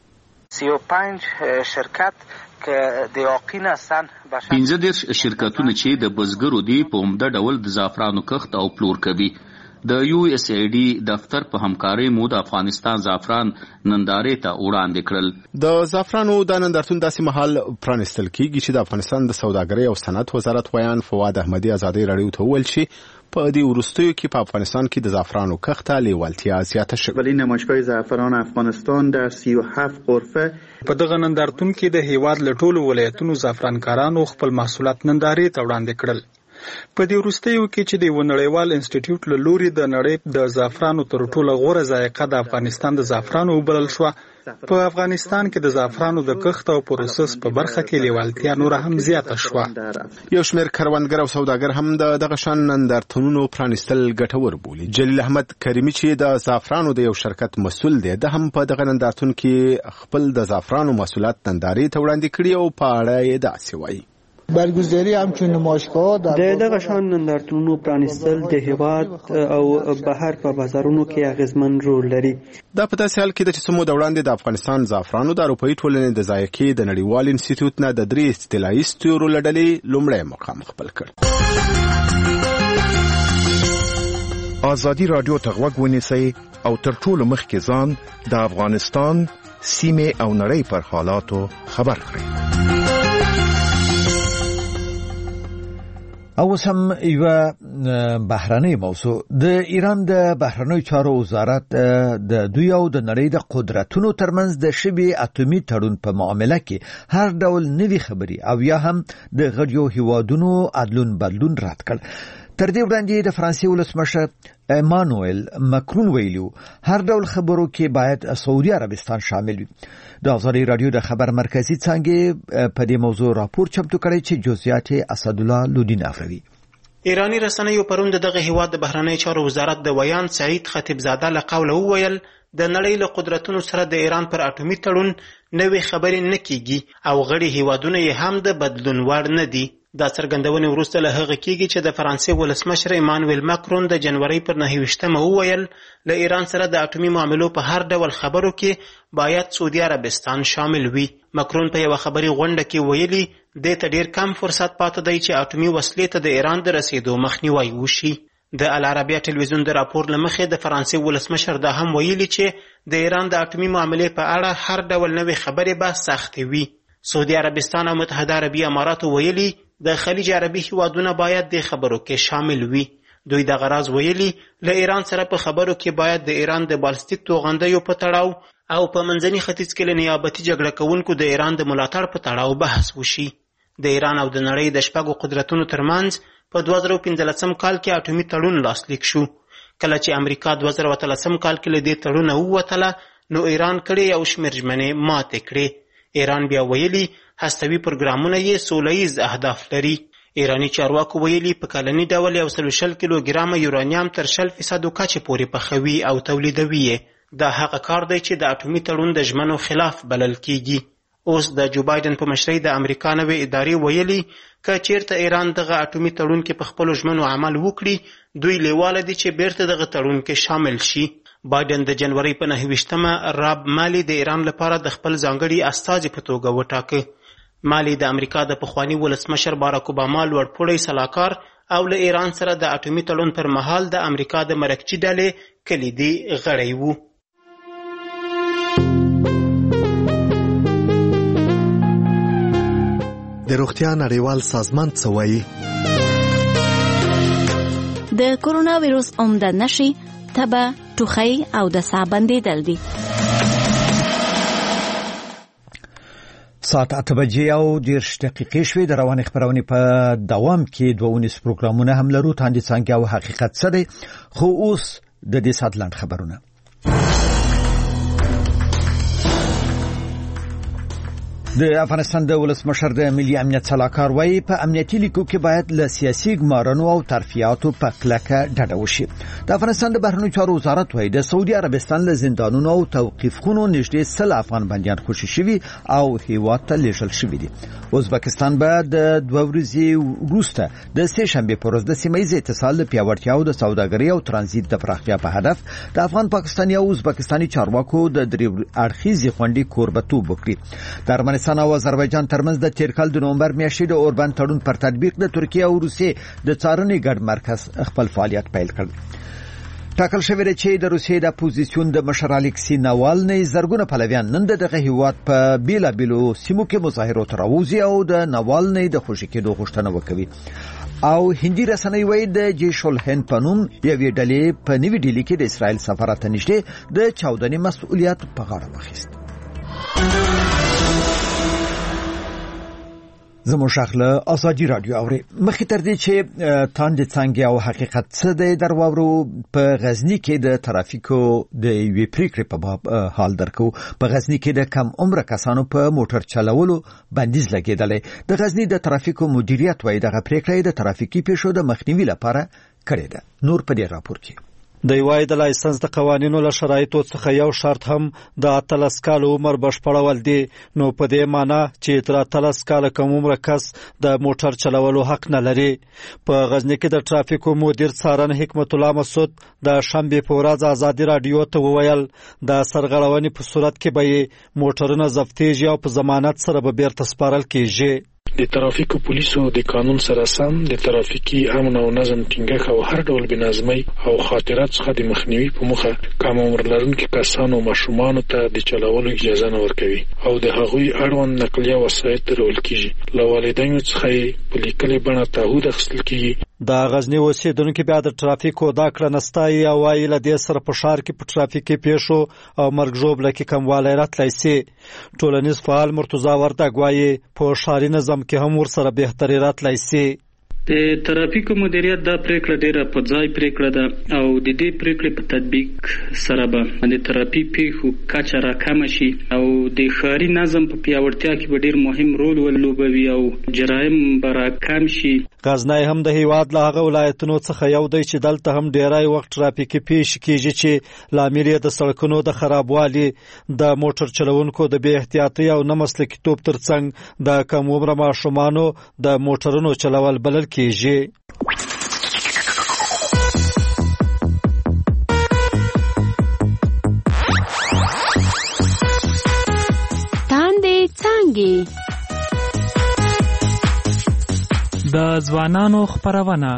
35 شرکت که د یقینا سن 15 شرکتونه چې د بزګرو دی په عمده ډول د زعفرانو کښت او پلور کوي. د یو اس ای ډی دفتر په همکارۍ مو د افغانستان زعفران نندارې ته وړاندې کړل. د زعفرانو د نندارتون داسې مهال پرانیستل کیږي چې د افغانستان د سوداګرۍ او صنعت وزارت ویان فواد احمدی ازادي رادیو ته وویل چې په دې وروستیو کې په افغانستان کې د زعفرانو کښت ته لیوالتیا زیاته شوه. ولی نمایشگاه زعفران افغانستان در 37 غرفه په دغه نندارتون کې د هیواد له ټولو ولایتونو زعفرانکارانو خپل محصولات نندارې ته وړاندې کړل. په دې وروستیو کې چې د نړیوال انسټیټیوټ له لوري د نړۍ د زعفرانو تر ټولو غوره ذائقه د افغانستان د زعفرانو وبلل شو، په افغانستان کې د زعفرانو د کښت او پروسس په برخه کې لیوالتیا نور هم زیاته شوه. یو شمېر کروندګر او سوداګر هم دغه شان نندارتونونو پرانیستل ګټور بولي. جلیل احمد کریمي چې د زعفرانو د یو شرکت مسؤل دی، د هم په دغه نندارتون کې خپل د زعفرانو محصولات نندارې ته وړاندې کړي او په اړه یې داسې وایي. برگزاری همچون نمایشگاه در دغه شان نندارتونونو پرانیستل د هیواد او بهر په بازارونو کې اغیزمن رول لري. دا په داسې حال کې د چې څو موده وړاندې د افغانستان زعفرانو د اروپایي ټولنې د ذایقې د نړیوال انسټیټیوټ نه د 3 اصطلاحي ستورو له ډلې لومړی مقام خپل کړ. ازادي رادیو ته غوږ ونیسئ او تر ټولو مخکې ځان د افغانستان سیمې او نړۍ پر حالاتو خبر کړئ. او سم یو بهرنۍ موضوع د ایران د بهرنیو چارو وزارت د دوی او د نړۍ د قدرتونو ترمنځ د شبي اتومي تړون په معاملې کې هر ډول نوي خبري او یا هم د غړیو هیوادونو عدلون بدلون رد کړ. تر دې وړاندې د فرانسې ولسمشر ایمانوئل ماکرون ویلو هر ډول خبرو کې باید سعودي عربستان شامل وي. د ازادي رادیو د خبر مرکزی څنګه په دې موضوع راپور چمتو کړی چې جزئیات اسدالله لودین افروی. ایرانی رسنیو پرون دغه هیواد د بهرنی چارو وزارت د ویان سعید خطیبزاده له قوله وویل د نړۍ له قدرتونو سره د ایران پر اټومي تړون نوې خبرې نه کیږي او غړي هیوادونه یې هم د بدلون وړ نه دي. دا څرګندونه وروسته له هغه کېږي چې د فرانسې ولسمشر ایمانوئل ماکرون د جنوري پر 9 وویل له ایران سره د اټومي معاملو په هر ډول خبرو کې باید سعودي عربستان شامل وي. ماکرون په یو خبري غونډه کې ویلي د ته ډیر کم فرصت پاتې دی چې اټومي وسلې ته د ایران د رسیدو مخنیوي وشي. د العربیه ټلویزیون د راپور لمخې د فرانسې ولسمشر دا هم ویلي چې د ایران د اټومي معاملې په اړه هر ډول نوې خبرې به سختې وي. سعودي عربستان او متحده عربي امارات ویلي د خلیج عربي هیوادونه باید د خبرو کې شامل وي. دوی د غراز ویلي له ایران سره په خبرو کې باید د ایران د بالستیک توغندیو په تړاو او په منځني ختیځ کې له نیابتي جګړه کوونکو د ایران د ملاتړ په تړاو بحث وشي. د ایران او د نړۍ د شپږو قدرتونو ترمنځ په 2015 کال کې اټومي تړون لاسلیک شو. کله چې امریکا 2013 کال کې له دې تړونه ووتله نو ایران کړي یو شمېر ژمنې ماتې کړې. ایران بیا ویلي هستوي پروګرامونه یې سوله-ییز اهداف لري. ایرانی چارواکو ویلي په کلني ډول 140 کیلوګرام یورانیم تر 0% کچې پورې پخوي او تولیدوي. دا هغه کار دی چې د اټومي تړون د ژمنو خلاف بلل کیږي. اوس د جو بایدن په مشرۍ د امریکا نوې ادارې ویلي که چیرته ایران دغه اټومي تړون کې په خپلو ژمنو عمل وکړي دوی لیواله دي چې بیرته دغه تړون کې شامل شي. بایدن د جنوري په 29 راب مالی د ایران لپاره د خپل ځانګړي استازي په توګه وټاکه. مالی د امریکا د پخوانی ولسمشر باراک اوباما لوړپوړی سلاکار او له ایران سره د اټومي تړون پر مهال د امریکا د مرکچي ډلې کلیدي غړی وو. د روغتیا نړیوال سازمان څه وایي؟ د کورونا ویروس عمده نښې تبه، ټوخی او د ساه بندېدل دي. ساعت 8 بجې او 10 دقیقې شوې. د روانې خبرونې په دوام کې 2 پروګرامونه هم لرو. تاندې څنګه او حقیقت څه دی، خو اوس د دې ساعت لاند خبرونه. د افغانستان د ولسمشر د ملي امنیت سلاکار وایي په امنیتي لیکو کې باید له سیاسي ګمارنو او ترفیعاتو په کلکه ډډه وشي. د افغانستان د بهرنیو چارو وزارت وایي د سعودي عربستان له زندانونو او توقیفخونو نږدې 100 افغان بندیان خوشي شوي او هیواد ته لیږل شوي دي. ازبکستان به د 2 ورځې وروسته د سه شنبه پر ورځ د سیمایي اتصال د پیاوړتیا او د سوداګرۍ او ترانزیت د پراختیا په هدف د افغان پاکستاني او ازبکستاني چارواکو د درې اړخیزې غونډې کوربتوب وکړي. د ارمنستان او آذربایجان ترمنځ د تیر کال د نومبر میاشتې د اوربند تړون پر تطبیق د ترکیه او روسیې د څارنې ګډ مرکز خپل فعالیت پیل کړ. ټاکل شوی دی چې د روسیې د اپوزیسیون د مشر الکسی ناوالنی زرګونه پلویان نن دغه هیواد په بیلابیلو سیمو کې مظاهرو ته راوځي او د ناوالنی د خوشي کېدو غوښتنه وکوي. او هندي رسنۍ وایي د جیش الهند په نوم یوې ډلې په نوې ډیلي کې د اسرائیل سفارت ته نږدې د چاودنې مسؤلیت په غاړه واخیست. زموږ شغله ازادي رادیو اوري. مخکې تر دې چې تاندې څنګه او حقیقت څه دی درواورو، په غزنی کې د ترافیکو د یوې پریکړې په باب حال درکو. په غزنی کې د کم عمر کسانو په موټر چلولو بندیز لګیدلی. د غزنی د ترافیکو مدیریت وایي دغه پریکړه د ترافیکي پیښو د مخنیوي لپاره کړې ده. نور په دې راپور کې د وای د لایسنس د قوانینو له شرایطو څخه یو شرط هم د 13 کال عمر بشپړول دي. نو په دې معنی چې تر 13 کال کم عمر کس د موټر چلولو حق نه لري. په غزنی کې د ترافیکو مدیر څارن حکمت الله مسعود د شنبه په ورځ ازادي رادیو ته وویل د سرغړونې په صورت کې به موټرونه ضبطېږي او په ضمانت سره به بیرته سپارل کیږي. د ترافیکو پولیسو د قانون سره سم د ترافیکي امن او نظم ټینګښت او هر ډول بنظمۍ او خاطرات څخه د مخنیوي په موخه کم عمر لرونکو کسانو او ماشومانو ته د چلولو اجازه نه ورکوي او د هغوی اړوند نقلیه وسایط درول کیږي. له والدینو څخه په لیکلې بڼه تعهد اخیستل کیږي. د غزنی اوسیدونکو بیا د ترافیکو دا کړه نستای او وایي له دې سره په ښار کې په ترافیکي پیښو او مرګ ژوبله کې کموالی راتلی سي. ټولنیز فعال مرتضی وردګ وایي په ښاري نظم کې هم ورسره بهتري راتلی سي. د ترافیکو مدیریت دا پریکړه ډیره په ځای پریکړه ده او د دې پریکړې په تطبیق سره به د ترافیک پیښو کچه راکمه شي او د ښاري نظم په پیاوړتیا کې به ډیر مهم رول ولوبوي او جرایم به راکم شي. غزنی هم د هیواد له هغه ولایتونو څخه یو دی چې دلته هم ډیری وخت ترافیکي پیښې کیږي چې لامل یې د سړکونو د خرابوالي، د موټر چلوونکو د بې احتیاطۍ او نه مسلکیتوب ترڅنګ د کم عمره ماشومانو د موټرونو چلول بلل کیږي. تاندې څنګه د ځوانانو خبرونه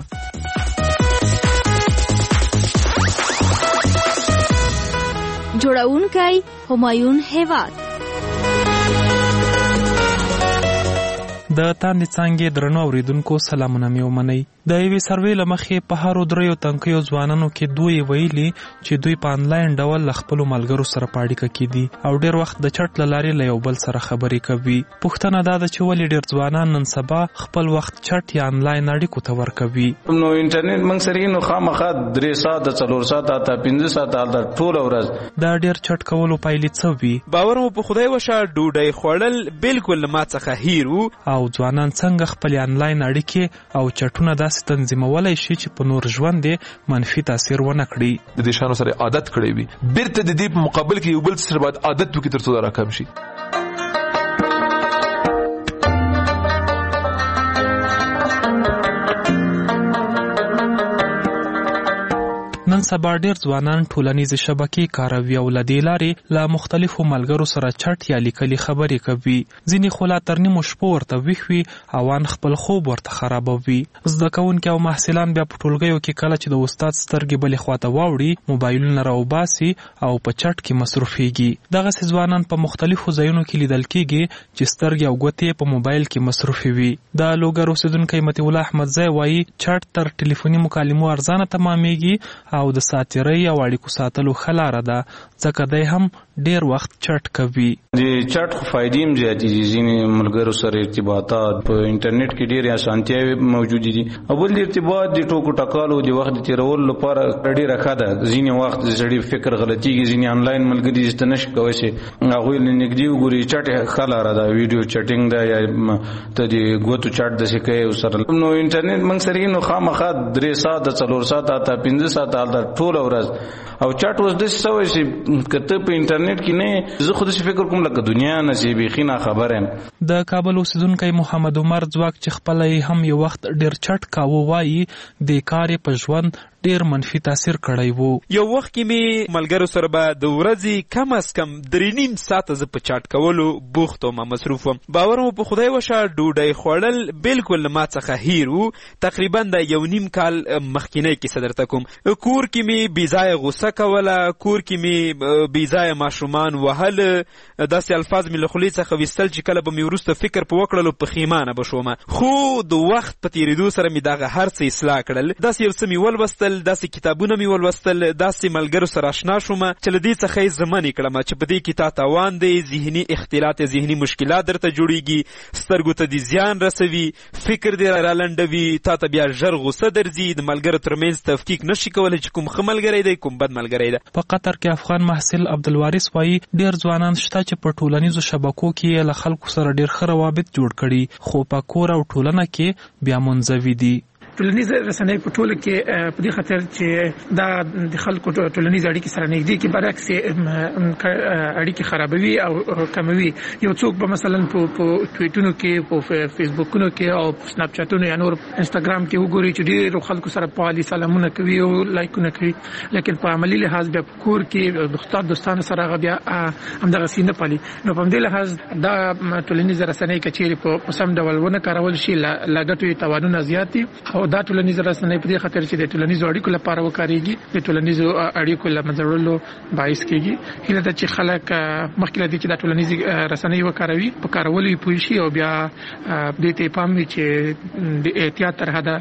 جوړونکی همایون هیواد. د تاندې څنګه درنو اوریدونکو سلامونه مې ومنئ. د یوې سروې له مخې په هرو دریو تنکیو ځوانانو کې دوی ویلي چې دوی په انلاین ډول له خپلو ملګرو سره په اړیکه کې دي او ډېر وخت د چټ له لارې له یو بل سره خبرې کوي. پوښتنه دا ده چې ولې ډېر ځوانان نن سبا خپل وخت چټ یا انلاین اړیکو ته ورکوي. نو انټرنیټ موږ سره نو خامخا 3 ساعت 4 ساعت تا 15 ساعت د ټول ورځ دا ډېر چټ کولو پایلې څه وي؟ باور مو په خدای وشه ډوډۍ خوړل بالکل ما څخه هیر وو. او ځوانان څنګه خپل انلاین اړیکې او چټونه داسې تنظیمولای شي چې په نور ژوند منفي تاثیر ونه کړي. د دې شانو سره عادت کړی وي بیرته د دې په مقابل کې یو بل سره باید عادت وکړي ترڅو دا راکم شي. نن سبا ډېر ځوانان ټولنیزې شبکې کاروي او له دې لارې له مختلفو ملګرو سره چټ یا لیکلي خبرې کوي. ځینې خو لا تر نیمو شپو ورته ویښ وي او ان خپل خوب ورته خرابوي. زده کوونکي او محصلان بیا په ټولګیو کې کله چې د استاد سترګې بلې خواته واوړي موبایلونه راوباسي او په چټ کې مصروفېږي. دغسې ځوانان په مختلفو ځایونو کې لیدل کېږي چې سترګې او ګوتې په موبایل کې مصروفې وي. د لوګر اوسېدونکی مطیع الله احمدزی وایي چټ تر ټلیفوني مکالمو ارزانه تمامېږي او د ساتیرۍ او اړیکو ساتلو ښه لاره ده ځکه دی هم ډېر وخت چټ کوي. د چټ خو فایدې هم زیاتې دي. ځینې ملګرو سره ارتباطات په انټرنیټ کې ډېرې اسانتیاوې موجودې دي. اول د ارتباط د ټوکو ټکالو د وخت د تېرولو لپاره ډېره ښه ده. ځینې وخت د سړي فکر غلطېږي. ځینې انلاین ملګري چې ته نشي کولی شي هغوی له نږدې وګوري. چټ ښه لاره ده. ویډیو چټینګ ده یا ته د ګوتو چټ داسې کوې ورسره. نو انټرنیټ موږ سره نو خامخا 3 ساعته 4 ساعته حتی 5 ساعته هلته ټوله ورځ. او چټ اوس داسې شوی چې که ته په انټرنیټ کې نه زه خو داسې فکر کوم لکه دنیا نه چې بیخي ناخبره یم. د کابل اوسېدونکی محمد عمر ځواک چې خپله یې هم یو وخت ډېر چټ کاوه وایي دې کار یې په ژوند ډیر منفي تاثیر کړی وو. یو وخت کې می ملګرو سره به د ورځې کم از کم 3.5 ساعته زه په چاټ کولو بوخت او مصروف وم. باور مو په خدای وشه ډوډۍ خوړل بالکل ما څخه هیر وو. تقریبا د 1.5 کال مخکینی کیسه درته کوم. کور کې می بیځای غوسه کوله. کور کې می بیځای ماشومان وهل. داسې الفاظ می له خولې څخه ویستل چې کله به می وروسته فکر په وکړلو پښیمانه به شوم. خو د وخت په تېرېدو سره می دغه هر څه اصلاح کړل. داسې یو څه می ولوستل. داسې کتابونه می ولوستل. داسې ملګرو سره اشنا شوم چې له دې څخه یې زمنې کړم چې په دې کې تا تاوان دی. ذهني اختلالات ذهني مشکلات درته جوړیږي. سترګو ته دې زیان رسوي. فکر دې رالنډوي. تا ته بیا ژر غوسه درځي. د ملګرو ترمنځ تفکیک نشي کولی چې کوم ښه ملګری دی کوم بد ملګری دی. په قطر کې افغان محصل عبدالوارث وایي ډېر ځوانان شته چې په ټولنیزو شبکو کې له خلکو سره ډېر ښه روابط جوړ کړي خو په کور او ټولنه کې بیا منزوي دي. ټولنیز رسنۍ په ټوله کې په دې خاطر چې دا د خلکو ټولنیز اړیکې سره نږدې کې برعکس اړیکې خرابوي او کموي. یو څوک به مثلا په ټویټونو کې په فیسبوکونو کې او سناپ چاتونو یا نور انستګرام کې وګوري چې ډېر خلکو سره په حالي سلامونه کوي او لایکونه کوي لیکن په عملی لحاظ بیا په کور کې دوستانو سره بیا همدغه سینه پالي. نو په دې لحاظ دا ټولنیز رسنۍ کچېرې په سم ډول ونه کارول شي لګټوي توانونه زیات دي او دا ټولنیز رسنۍ په دې خاطر چې د ټولنیزو اړیکو لپاره وکاريږي. د ټولنیزو اړیکو لمنځلو باعث کیږي. هله ته چې خلک مخکې لدی چې د ټولنیز رسنۍ وکاروي په کارولو پوه شي او بیا د ته پام وي چې د احتیاط تر حده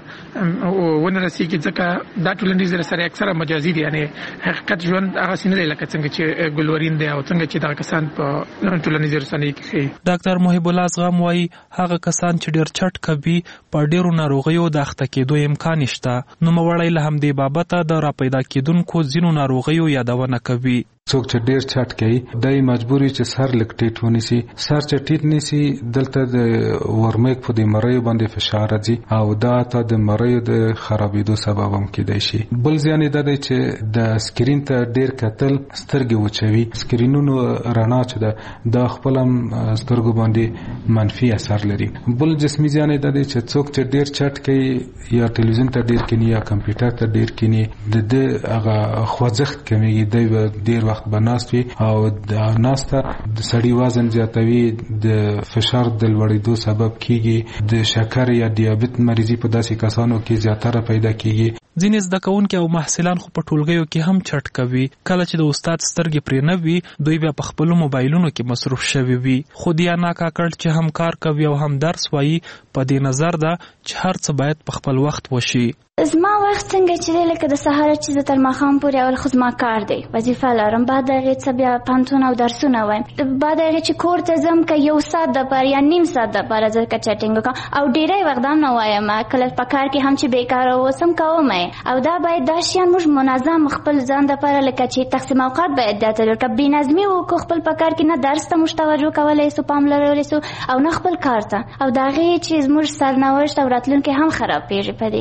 ونه رسیږي ځکه دا ټولنیز رسنۍ اکثره مجازي دي. یعنی حقیقت ژوند هغه سینه لکه څنګه چې ګلورین دی او څنګه چې دا کسان په ټولنیز رسنۍ کې. ډاکټر محب الله زغم وایي هغه کسان چې ډېر چټ کوي په ډېرو ناروغیو د اخته کېدو امکان شته. نوموړی له همدې بابته د راپیدا کېدونکو ځینو ناروغیو یادونه کوي. څوک چې ډیر چټ کوي دای مجبوري چې سر لک ټیټ ونیسي. سر چې ټیټ نیسي دلته د ورمېک په دې مریو باندې فشار راځي او دا ته د مریو د خرابېدو سبب هم کېدای شي. بل ځان دا دی چې د سکرین ته ډیر کتل سترګې وچوي. سکرینونو رڼا چې دا خپل هم سترګو باندې منفي اثر لري. بل جسمي ځان دا دی چې څوک چې ډیر چټ کوي یا ټلویزیون ته ډیر کینی یا کمپیوټر ته ډیر کینی د هغه خوځښت کمیږي. دی ډیر وخت بناستوي او د ناسته د سړي وزن زیاتوي. د فشار د لوړېدو سبب کیږي. د شکر یا دیابت مریضي په داسې کسانو کې زیاتره پیدا کیږي. ځینې زده کوونکي او محصلان خو په ټولګیو کې هم چټ کوي. کله چې د استاد سترګې پرې نه وي دوی بیا په خپلو موبایلونو کې مصروف شوي وي. خو دیانا کاکړ چې هم کار کوي او هم درس وایي په دې نظر ده چې هر څه باید په خپل وخت وشي. زما وخت څنګه چې لکه د سهار چې د تر ماښام پورې اول خو زما کار دی وظیفه لرم. بعد هغې څه بیا پوهنتون او درسونه وایم. بعد هغې چې کور ته ځم که 1 ساعت دپاره یا نیم ساعت دپاره زه که چټینګ وکړم او ډېری وخت هم نه وایم. کله په کار کې هم چې بېکاره اوسم کوم او دا باید دا شیان موږ منظم خپل ځان دپاره لکه چې تقسیم اوقات باید دا تلور که بېنظمي وکړو خپل په کار کې نه درس ته موږ توجه کولی سو پام لرلی سو او نه خپل کار ته او د هغې چې زموږ سرنوشت او راتلونکی هم خرابېږي په دې کې.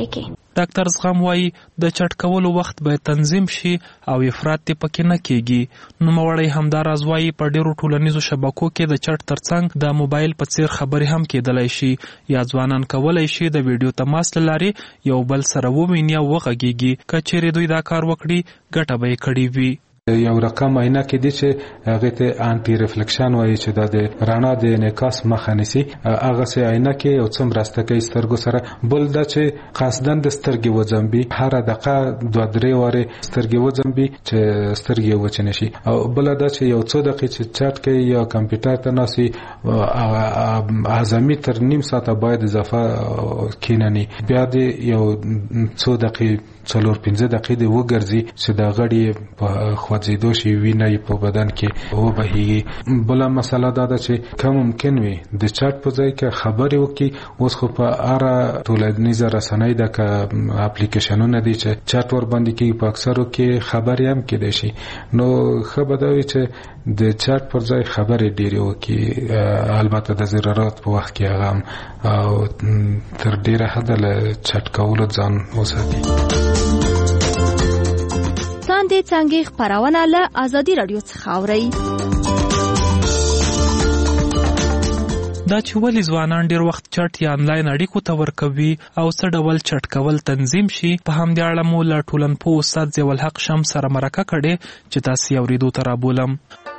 ډاکټر زغم وایي د چټ کولو وخت باید تنظیم شي او افراط ته پکې نه کېږي. نوموړی همداراز وایي په ډیرو ټولنیزو شبکو کې د چټ ترڅنګ د موبایل په څیر خبرې هم کېدلی شي یا ځوانان کولی شي د ویډیو تماس له لارې یو بل سره وویني او وغږیږي. که چیرې دوی دا کار وکړي ګټه به یې کړې وي. یو رقم عینه کې دي چې هغه ته انټي ریفلیکشن وایي چې د رڼا د انعکاس مخه نیسي. هغه سه عینه کې یو څوم راسته کوي سترګو سره. بل دا چې قصدن د سترګې وځمبي هر دقیقه 2-3 واره سترګې وځمبي چې سترګې وچنه شي. او بل دا چې یو څو دقیقې چې چټ کوي یا کمپیوټر ته ناسي اعظمي تر نیم ساعت باید اضافه کینني. بیا د یو څو دقیقې 4-5 دقیقې د وګرځي چې د غړي په خوځېدو شي وینه په بدن کې وبهیږي. بل مسله دا ده چې کوم ممکن وي د چټ په ځای کې خبرې وکړي. اوس خو په اړه ټولنیزه رسنۍ د اپلیکیشنونو دي چې چټ ور باندې کې په اکثرو کې خبرې هم کېدای شي. نو خبرداري چې د چټ پر ځای خبرې ډېرې وکړي. البته د ضرورت په وخت کې هغه او تر ډیره حد له چټ کولو ځان وساتي. لاندې څنګه خبرونه له ازادي رادیو څخه اوري. دا چې ولې ځوانان ډیر وخت چټ یا انلاین اړیکو ته ورکوي او څه ډول چټ کول تنظیم شي په همدې اړه مو له ټولنپوه استاد ضیاء الحق شمس سره مرکه کړې چې تاسو یې اورېدو ته رابولم.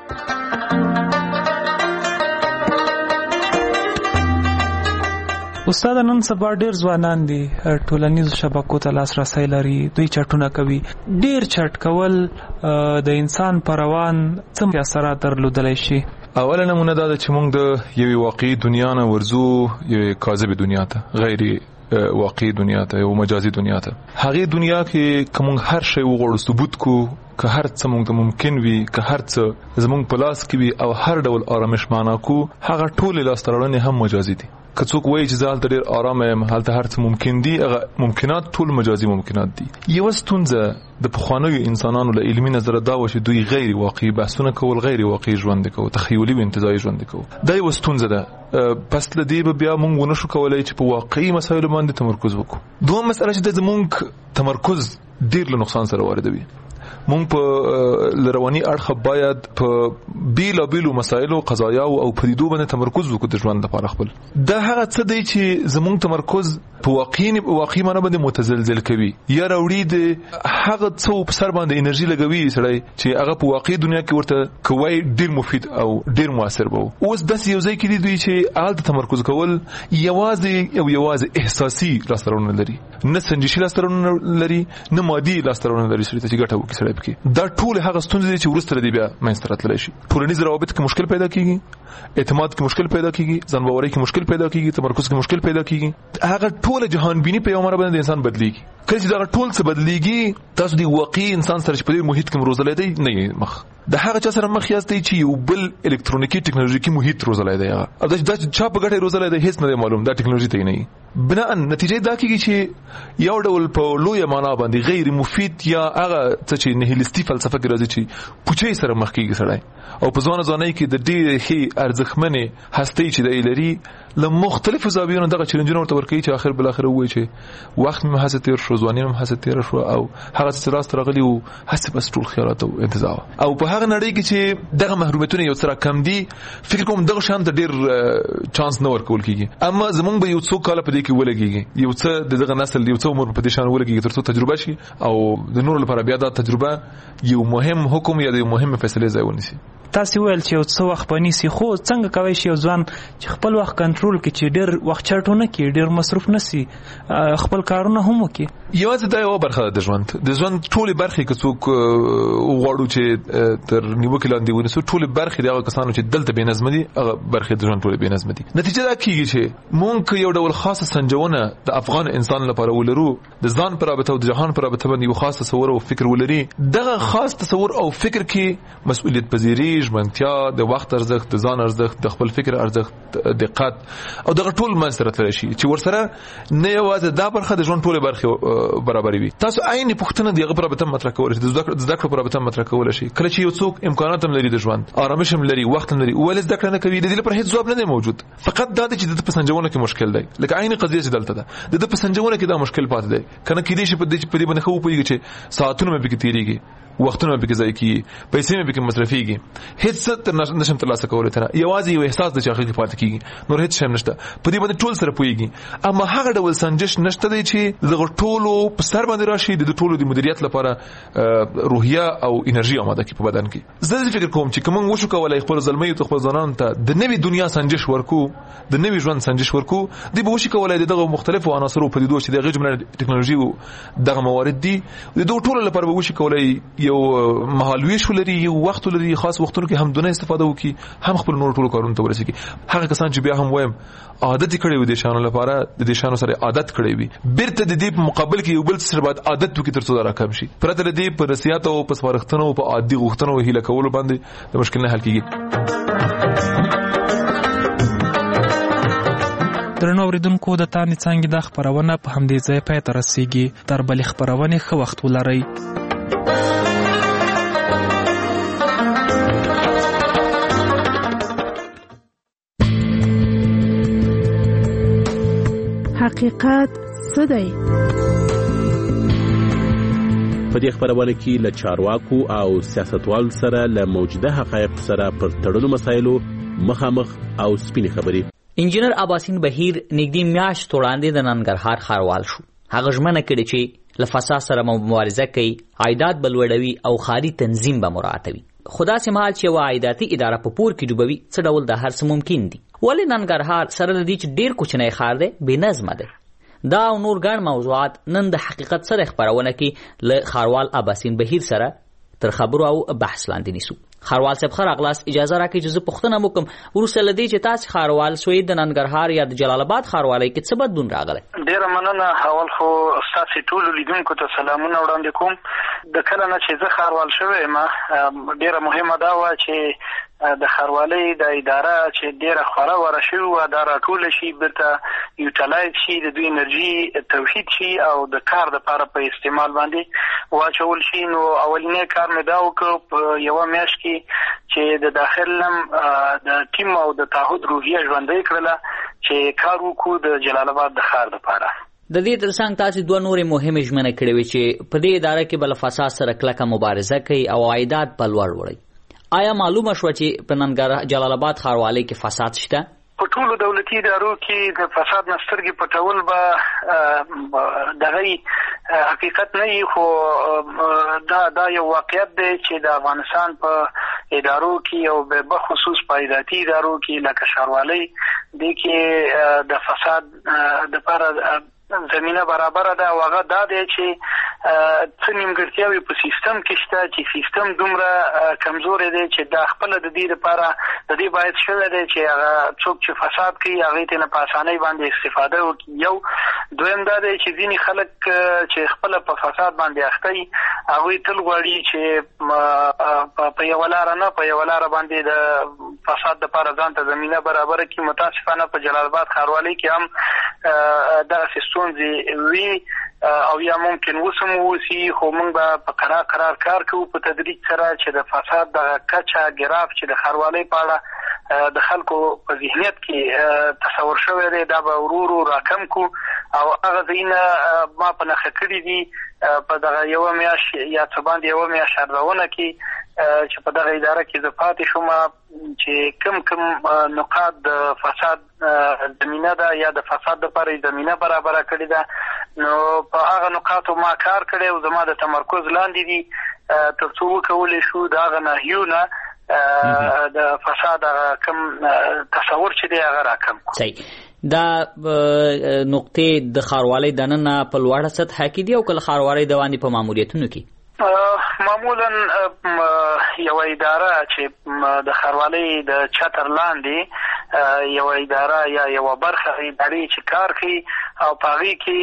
استاد نن سبا ډیر ځوانان دي ټولنیزو شبکو ته لاسرسی لري، دوی چټونه کوي. ډیر چټ کول د انسان پر روان څه اثرات درلودلی شي؟ اوله نمونه دا چې موږ د یوې واقعي دنیا نه ورځو یوې کاذبې دنیا ته، غیر واقعي دنیا ته، یو مجازي دنیا ته. هغې دنیا کې که موږ هر شی وغواړو ثبوت کو، که هر څه موږ ته ممکن وي، که هر څه زموږ په لاس کې وي او هر ډول آرامش معنا کو، هغه ټولې لاسته راوړنې هم مجازي دي. که څوک وایي چې زه هلته ډېر ارامه یم، هلته هر څه ممکن دي، هغه ممکنات ټول مجازي ممکنات دي. یوه ستونزه د پخوانیو انسانانو له علمي نظره دا وه چې دوی غیر واقعي بحثونه کول، غیر واقعي ژوند کوو، تخیلي و انتزاعي ژوند کوو. دا یوه ستونزه ده. پس له دې به بیا موږ ونه شو کولی چې په واقعي مسایلو باندې تمرکز وکړو. دوه مسئله چې د زموږ تمرکز ډېر له نقصان سره واردوي. مونږ په رواني اړخ باید په بیلابیلو مسایلو، قضایاو او پدیدو باندې تمرکز وکړو د ژوند لپاره خپل. دا هغه څه دی چې زموږ تمرکز په واقعي معنی باندې متزلزل کوي یا راوړي د هغه څه په سر باندې انرژي لګوي سړی چې هغه په واقعي دنیا کې ورته کوي ډیر مفید او ډیر موثر به. اوس داسې یو ځای کې دی دوی چې هلته تمرکز کول یوازې احساسي لاسته راوړنه لري، نه سنجشي لاسته راوړنه لري، نه مادي لاسته راوړنه لري چې ګټه وکړي. دا ټول هغه ستونزې چې ورسره دی بیا منځته راتللی شي. ټولنیز روابط کې مشکل پیدا کیږي، اعتماد کې مشکل پیدا کیږي، ځان باورۍ کې مشکل پیدا کیږي، تمرکز کې مشکل پیدا کیږي. هغه ټول جهان بینی په یو معنی باندې انسان بدلیږي. کله چې دا ټول څه بدلیږي، تاسو دی واقعي انسان سره چې په دې محیط کې روزلی دی نه مخ د هغه چا سره مخ یاستئ چې یو بل الکترونیکي ټکنالوژیکي محیط روزلی دی. هغه دا چا په ګټه روزلی دی هیڅ نه دی معلوم، دا ټکنالوژي ته نه. بنا نتیجه دا کیږي چې یو ډول په لویه معنا باندې غیر مفید یا هغه څه چې نهیلیستي فلسفه کې راځي چې پوچې سره مخ کیږي سړی او په ځوانۍ کې د ډېرې ښې ارزښتمنې هستۍ چې دی لري له مختلفو زاویو دغه چیلنجونه ورته ورکوي چې اخر بالاخره ووایي چې وخت مې هسې تېر شو، ځواني مې هسې تېره شوه او هغه څه چې راسته راغلي وو هسې بس ټول خیالات او انتزاع. او په هغه نړۍ کې چې دغه محرومیتونه یو څه راکم دي، فکر کوم دغه شیانو ته ډېر چانس نه ورکول کېږي. اما زموږ به یو څو کاله په دې کې ولګېږي، یو څه د دغه نسل یو څه عمر په دې شان ولګېږي تر څو تجربه شي او د نورو لپاره بیا دا تجربه یو مهم حکم یا د یو مهم فیصلې ځای ونیسي. تاسو ویل چې یو څه وخت پنيسي، خو څنګه کوي شي یو ځوان چې خپل وخت کنټرول کړي، چې ډېر وخت چټونه کړي، ډېر مصروف نشي، خپل کارونه هم وکړي؟ یوازې دا یو برخه ده د ژوند ټولې برخې که څوک وغواړو چې تر نیوکې لاندې ونیسو، ټولې برخې د هغه کسانو چې دلته بې نظمه دي، هغه برخې د ژوند ټولې بې نظمه دي. نتیجه دا کېږي چې موږ یو ډول خاصه سنجونه د افغان انسان لپاره ولرو، د ځان په رابطه او د جهان په رابطه باندې یو خاص تصور او فکر ولري. دغه خاص تصور او فکر کې مسؤلیت پذیري، ژمنتیا د وخت ارزښت د ځان ارزښت د خپل فکر ارزښت دقت او دغه ټول منځ سره تللی شي چې ورسره نه یوازې دا برخه د ژوند ټولې برخې برابرې وي. تاسو عین پوښتنه دغه پر رابطه مطرح کول شي د زده کړو پر رابطه مطرح کول شي کله چې یو څوک امکانات هم لري د ژوند آرامش هم لري وخت هم لري ولې زده کړه نه کوي د دې لپاره هیڅ ځواب نه دی موجود. فقط دا چې د پسنجونه کې مشکل دی لکه عین قضیه چې دلته ده د پسنجونه کې دا مشکل پاتې دی کنه کې دې شي په دې باندې خو پوهیږي چې ساعتونه مې پکې تیریږي وختونه به کې ځای کی پیسې مې به کې مصرفيږي هیڅ څه نشم ترلاسه کولای تر یوازې یو احساس د چاخې کې پاتې کیږي نور هیڅ شم نشته په دې باندې ټول سره پويږي اما هغه ډول سنجش نشته دی چې دغه ټولو په سر باندې راشي د ټولو د مدیریت لپاره روحیه او انرژي آماده کی په بدن کې. زه فکر کوم چې کوم وشو کولای خپل ظلمي او خپل ځانان ته د نوې دنیا سنجش ورکو د نوې ژوند سنجش ورکو دی به وشي کولای دغه مختلفو عناصرو په دې دوه چې دغه جمله ټکنالوژي او دغه موارد دي د دوه ټولو لپاره به وشي کولای یو مهالويش ولري یو وخت لري خاص وختونو کې هم دونه استفاده وکي هم خپل نور ټولو کارونه ته ورسېږي. هغه کسان چې بیا هم وایم عادت کړي وي د شانو لپاره د دې شانو سره عادت کړي وي بیرته د دې په مقابل کې یو بل سره بعد عادت وکي تر څو دا راکم شي پرته د دې په نصيحت او په سپارښتنو او په عادي غوښتنو هیله کول باندې د مشکل نه حل کیږي. درنو اوریدونکو د تانې څنګه د خبرونه په همدې ځای پای ته رسیږي تر بل خبرونه ښه وخت ولرئ. حقیقت څه دی؟ په دې خبرونه کې له چارواکو او سیاستوالو سره له موجوده حقایق سره پر تړلو مسایلو مخامخ او سپینې خبرې. انجینر عباسین بهیر نږدې میاشت وړاندې د ننګرهار ښاروال شو. هغه ژمنه کړې چې له فساد سره مبارزه کوي عایدات بلوړوي او ښاري تنظیم به مراعاتوي. خدا سمحال چې یوه عایداتي اداره په پور کې ډوبوي څه ډول د هر څه ممکن دي ولې ننګرهار سره د دې چې ډېر کوچنی ښار دی بې نظمه دی. دا او نور ګڼ موضوعات نن د حقیقت سره خبرونه کې له ښاروال عباسین بهیر سره تر خبرو او بحث لاندې نیسو. ښاروال صاحب ښه راغلاست اجازه راکړئ چې زه پوښتنه وکړم وروسته له دې چې تاسې ښاروال شوئ د ننګرهار یا د جلال آباد ښاروالۍ کې څه بدلون راغلی؟ ډېره مننه. اول خو ستاسې ټولو لیدونکو ته سلامونه وړاندې کوم. د کله نه چې زه ښاروال شوی یم ډېره مهمه دا وه چې د ښاروالۍ د اداره چې ډېره خوره وره شوې وه دا راټوله شي بیرته یوټیلایز شي د دوی انرژي توحید شي او د کار دپاره په استعمال باندې واچول شي. نو اولینی کار مې دا وکړ په یوه میاشت کې چې د داخل هم د ټیم او د تعهد روحیه ژوندۍ کړله چې کار وکړو د جلال آباد د ښار دپاره. د دې ترڅنګ تاسې دوه نورې مهمې ژمنې کړې وې چې په دې اداره کې به له فساد سره کلکه مبارزه کوي او عایدات به لوړ وړئ. آیا معلومه شوه چې په ننګرهار جلال آباد ښاروالۍ کې فساد شته؟ په ټولو دولتي ادارو کې د فساد نه سترګې پټول به دغه حقیقت نه وي خو دا یو واقعیت دی چې د افغانستان په ادارو کې او بخصوص په عایداتي ادارو کې لکه ښاروالۍ دې کې د فساد دپاره زمینه برابره ده او هغه دا دی چې څه نیمګړتیاوې په سیستم کې شته چې سیستم دومره کمزوری دی چې دا خپله د دې لپاره د دې باید شوی دی چې هغه څوک چې فساد کوي هغې ته نه په اسانۍ باندې استفاده وکړي. یو دویم دا دی چې ځینې خلک چې خپله په فساد باندې اخته وي هغوی تل غواړي چې په یوه لاره نه په یوه لاره باندې د فساد دپاره ځان ته زمینه برابره کړي. متاسفانه په جلال آباد ښاروالۍ کې هم دغسې ستونزې وي او یا ممکن اوس هم اوسي خو موږ به په قرار کار کوو په تدریج سره چې د فساد دغه کچه ګراف چې د ښاروالۍ په اړه د خلکو په ذهنیت کې تصور شوی دی دا به ورو ورو راکم کو او هغه ځایونه ما په نښه کړي دي په دغه یوه میاشت یا څه باندې یوه میاشت ارزونه کې چې په دغه اداره کې زه پاتې شوم چې کم نقاط د فساد زمینه ده یا د فساد دپاره زمینه برابره کړې ده نو په هغه نقاطو ما کار کړی او زما د تمرکز لاندې دي تر څو وکولی شو د هغه ناحیونه د فساد هغه کم تصور چې دی هغه راکم کړو. صحیح. دا نقطې د ښاروالۍ دننه په لوړه سطحه کې دي او که له ښاروالۍ د باندې په ماموریتونو کې؟ معمولا یوه اداره چې د ښاروالۍ د چتر لاندې یوه اداره یا یوه برخه ادارې چې کار کوي او په هغې کې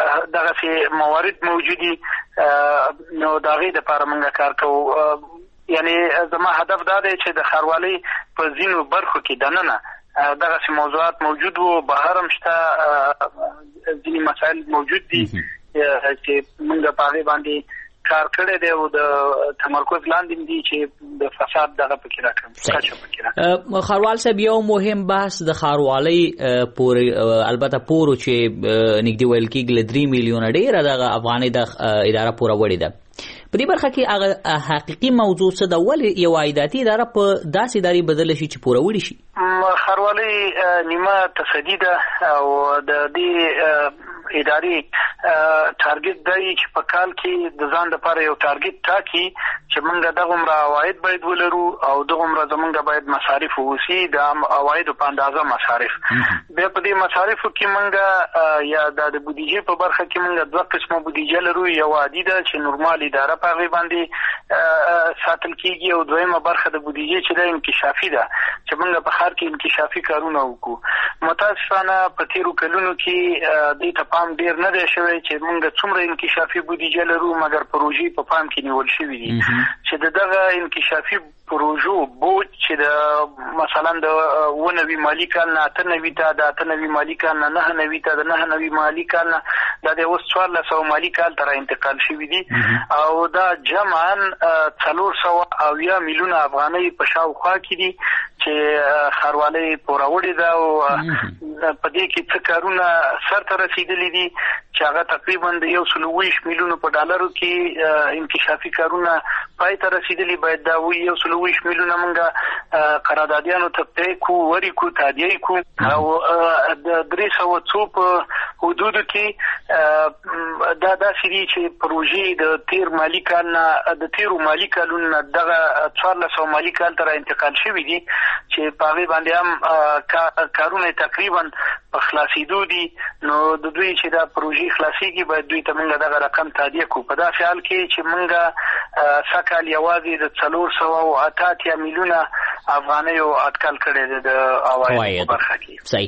دغسې موارد موجودي نو د هغې دپاره موږ کار کوو. یعنی زما هدف دا دی چې د ښاروالۍ په ځینو برخو کې دننه دغسې موضوعات موجود وو، بهر هم شته ځینې مسایل موجود دي چې موږ په هغې باندې کار کړی دی او د تمرکز لاندې دي چې د فساد دغه پکې راکړم. ښاروال صاحب یو مهم بحث د ښاروالۍ پورې البته پورو چې نږدې ویل کېږي له 3 میلیونه ډېره دغه افغانۍ د اداره پوره وړې ده. په دې برخه کې هغه حقیقي موضوع څه ده؟ ولې یو عایداتي اداره په داسې ادارې بدله شي چې پوره وړي شي؟ ښاروالۍ نیمه تصدي ده او د دې ادارې ټارګټ دی چې په کال کې د ځان لپاره یو ټارګټ ټاکي چې موږ دغومره عواید باید ولرو او دغومره زموږ باید مصارف ووسي، د عوایدو په اندازه مصارف. بیا په دې مصارفو کې موږ یا د بودیجې په برخه کې موږ دوه قسمه بودیجه لرو، یو عادي ده چې نورمال اداره په هغې باندې ساتل کېږي او دویمه برخه د بودیجې چې ده انکشافي ده چې موږ په ښار کې انکشافي کارونه وکړو. متاسفانه په تېرو کلونو کې دې ته پام ډېر نه دی شوی چې موږ څومره انکشافي بودیجه لرو، مګر پروژې په پام کې نیول شوي دي چې دغه انکشافي پروژو بوج چې د مثلا د 90 مالي کال نه 98 ته، د 98 مالي کال نه 99 ته، د 99 مالي کال نه دا د اوس 1400 مالي کال ته انتقال شوي دي او دا جمعاً 400 میلیونه افغانۍ په شاوخوا کې دي چې ښاروالۍ پوره وړې ده او په دې کې څه کارونه سرته رسېدلي دي چې هغه تقریبا د 120 میلیونو په ډالرو کې انکشافي کارونه پای ته رسېدلي. باید دا 120 میلیونه موږ قراردادیانو ته پې کو ورکو تادیه کو او د 300 په حدودو کې دا داسې دي چې پروژې د تیر مالي کال نه د تیرو مالي کالونو نه دغه 1400 مالي کال ته انتقال شوي دي چې په هغې باندې هم کارونه تقریبا په خلاصېدو دي. نو د دوی چې دا پروژې خلاصېږي باید دوی ته موږ دغه رقم تادیه کړو. په داسې حال کې چې موږ سږکال یوازې د 488 میلیونه افغانیو اټکل کړی دی د عوایدو په برخه کې. صحیح.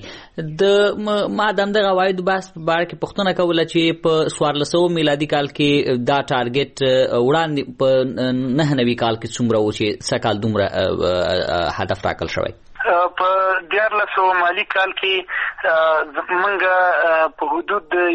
ما د همدغه عوایدو بحث په باره کې پوښتنه کوله چې په 1400 میلادي کال کې دا ټارګټ وړاندې په 99 کال کې څومره و چې سږکال دومره هدف ټاکل شوی؟ په 1400 مالي کال کې موږ په حدود د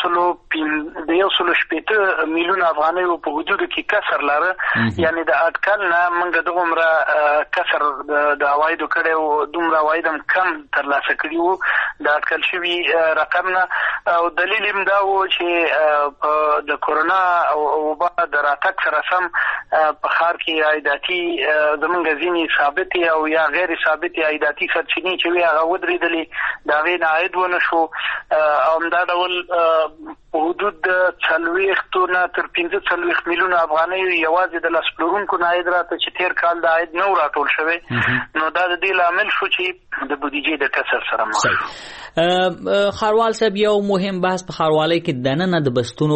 160 میلیونه افغانیو په حدودو کې کسر لاره، یعنی د اټکل نه موږ دغومره کسر د عوایدو کړی و، دومره عواید هم کم ترلاسه کړي وو د اټکل شوي رقم نه. او دلیل هم دا و چې د کورونا وبا د راتګ سره سم په ښار کې عایداتي زموږ ځینې ثابتې او یا غیر ثابتې عایداتي سرچینې چې وي هغه ودرېدلې، د هغې نه عاید ونه شو او همدا ډول په حدود د 40 نه تر 45 میلیونه افغانۍ یوازې د لاس پلورونکو نه عاید راته چې تېر کال د عاید نه و راټول شوی. نو دا د دې لامل شو چې د بودیجې د کسر سره مخ. ښاروال صاحب یو مهم بحث په ښاروالۍ کې دننه د بستونو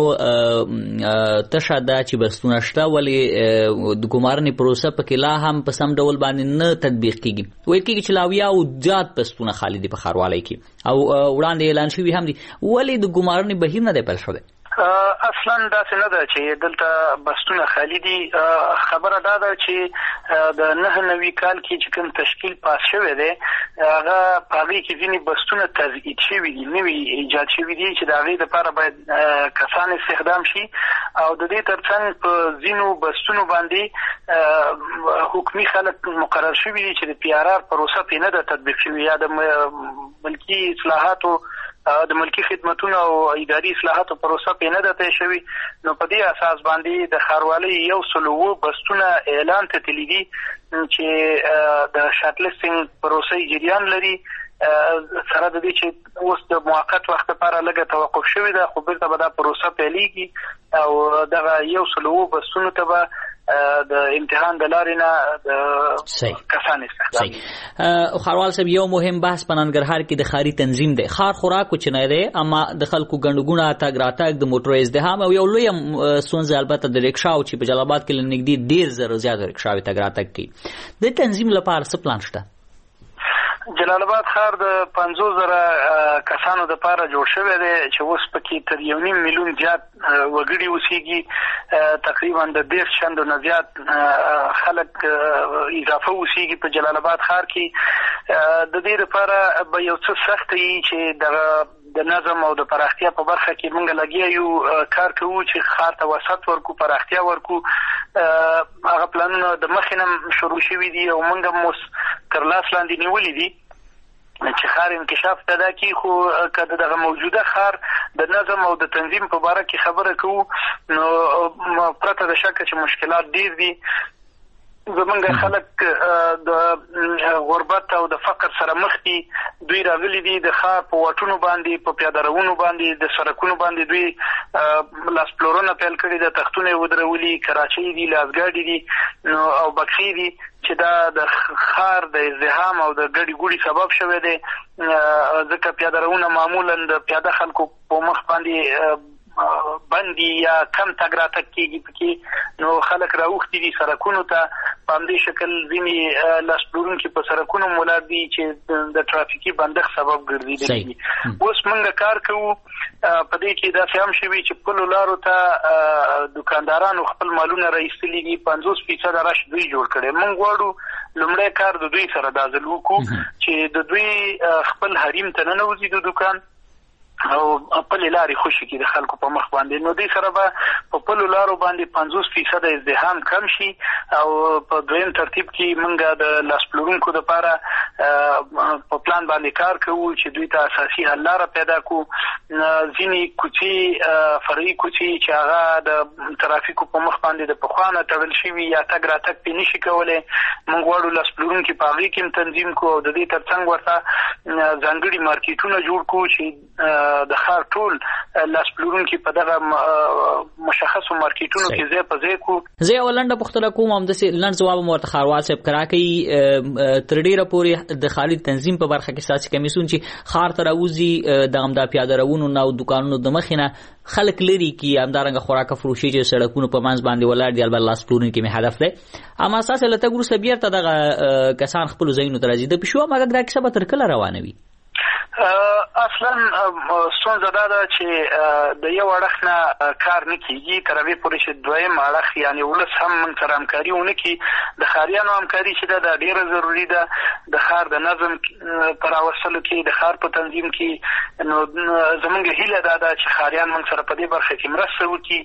تشه ده چې بستونه شته ولې د ګمارنې پروسه پکې لا هم په سم ډول باندې نه تطبیق کېږي. ویل کېږي چې لا 70 زیات بستونه خالي دي په ښاروالۍ کې او وړاندې اعلان شوي هم دي. ولې د ګمارنې بهیر نه دی پیل شوی؟ اصلا داسې نه ده چې دلته بستونه خالی دي. خبره دا ده چې د 99 کال کې چې کوم تشکیل پاس شوی دی هغه په هغې کې ځینې بستونه تضعیف شوي دي، نوي ایجاد شوي دي چې د هغې دپاره باید کسان استخدام شي او د دې ترڅنګ په ځینو بستونو باندې حکومي خلک مقرر شوي دي چې د PRR پروسه پرې نه ده تطبیق شوې یا د ملکي اصلاحاتو د ملکی خدمتونو او اداري اصلاحاتو پروسه پې نه ده طی شوې. نو په دې اساس باندې د ښاروالۍ 100 بستونه اعلان ته تللي دي چې د شارټ لیسټینګ پروسه جریان لري سره د دې چې اوس د موقت وخت لپاره لږه توقف شوې ده، خو بېرته به دا پروسه پیلېږي او دغه 100 بستونو ته به د امتحان د لارې نه کسان استخدام. ښاروال صاحب یو مهم بحث په ننګرهار کې د ښاري تنظیم دی. ښار خورا کوچنی دی اما د خلکو ګڼهګونه تګ راتګ د موټرو ازدحام او یو لویه ستونزه البته د رکشاو چې په جلال آباد کې له نږدې 10,000 زیات رکشاوې تګ راتګ کوي. د تنظیم لپاره څه پلان شته؟ جلال آباد ښار د 50,000 کسانو دپاره جوړ شوی دی چې اوس پکې تر 1.5 میلیون زیات وګړي اوسېږي. تقریبا د 10 چندو نه زیات خلک اضافه اوسېږي په جلال آباد ښار کې. د دې لپاره به یو څه سخت وي چې د نظم او د پراختیا په برخه کې موږ لګیا یو کار کوو چې ښار ته وسعت ورکو، پراختیا ورکو. هغه پلانونه د مخکې نه شروع شوي دي او موږ هم اوس تر لاس لاندې نیولي دي چې ښار انکشاف پیدا کړي. خو که د دغه موجوده ښار د نظم او د تنظیم په باره کې خبره کوو نو پرته د شکه چې مشکلات ډېر دي. زمونږ خلک د غربت او د فقر سره مخ دي. دوی راغلي دي د ښار په واټونو باندې، په پیاده روونو باندې، د سړکونو باندې دوی لاس پلورونه پیل کړي ده، تختونه یې ودرولي، کراچۍ دي، لاسګاډي دي او بکسې دي چې دا د ښار د ازدحام او د ګډې ګوډې سبب شوی دی. ځکه پیاده روونه معمولا د پیاده خلکو په مخ باندې بندي یا کم تګ راتګ کېږي پکې، نو خلک راوښتي دي سړکونو ته. په همدې شکل ځینې لاس پلورونکي په سړکونو ولاړ دي چې د ترافیکي بندښت سبب ګرځېدلي دي. اوس موږ کار کوو په دې کې داسې هم شوي چې پلو لارو ته دوکاندارانو خپل مالونه راایستلي دي، 50% رش دوی جوړ کړی. موږ غواړو لومړی کار د دوی سره دا ځل وکړو چې د دوی خپل حریم ته ننوځي د دوکان او خپلې لارې خوشي کړي د خلکو په مخ باندې. نو دوی سره به په خپلو لارو باندې 50% ازدحام کم شي. او په دویم ترتیب کې موږ د لاس پلورونکو دپاره په پلان باندې کار کوو چې دوی ته اساسي حل لاره پیدا کړو. ځینې کوڅې فرعي کوڅې چې هغه د ترافیکو په مخ باندې د پخوا نه تړل شوي یا تګ راتګ پرې نشي کولی، موږ غواړو لاس پلورونکي په هغې کې هم تنظیم کړو او د دې تر څنګ ورته ځانګړي مارکیټونه جوړ کړو چې د ښار ټول لاس پلورونکي په دغه مشخصو مارکیټونو کې ځای په ځای کړو. زه یو لنډه پوښتنه کوم، همداسې لنډ ځواب هم ورته ښاروال صاحب راکوي. تر ډېره پورې د ښاري تنظیم په برخه کې ستاسې کمیسیون چې ښار ته راوځي د همدا پیاده روونو نه او دوکانونو د مخې نه خلک لري کي، همدارنګه خوراک فروشي چې سړکونو په منځ باندې ولاړ دي، البته لاس پلورونکي مې هدف دی. اما ستاسې له تګ وروسته بېرته دغه کسان خپلو ځایونو ته راځي. د پیشو مګ دا کیسه به تر کله روانه وي؟ اصلا ستونزه دا ده چې د یو اړخ نه کار نه کېږي تر هغې پورې چې دویم اړخ یعنې ولس هم موږ سره همکاري ونه کړي. د ښاریانو همکاري چې ده دا ډېره ضروري ده د ښار د نظم په راوستلو کې، د ښار په تنظیم کې. نو زموږ هیله دا ده چې ښاریان موږ سره په دې برخه کې مرسته وکړي.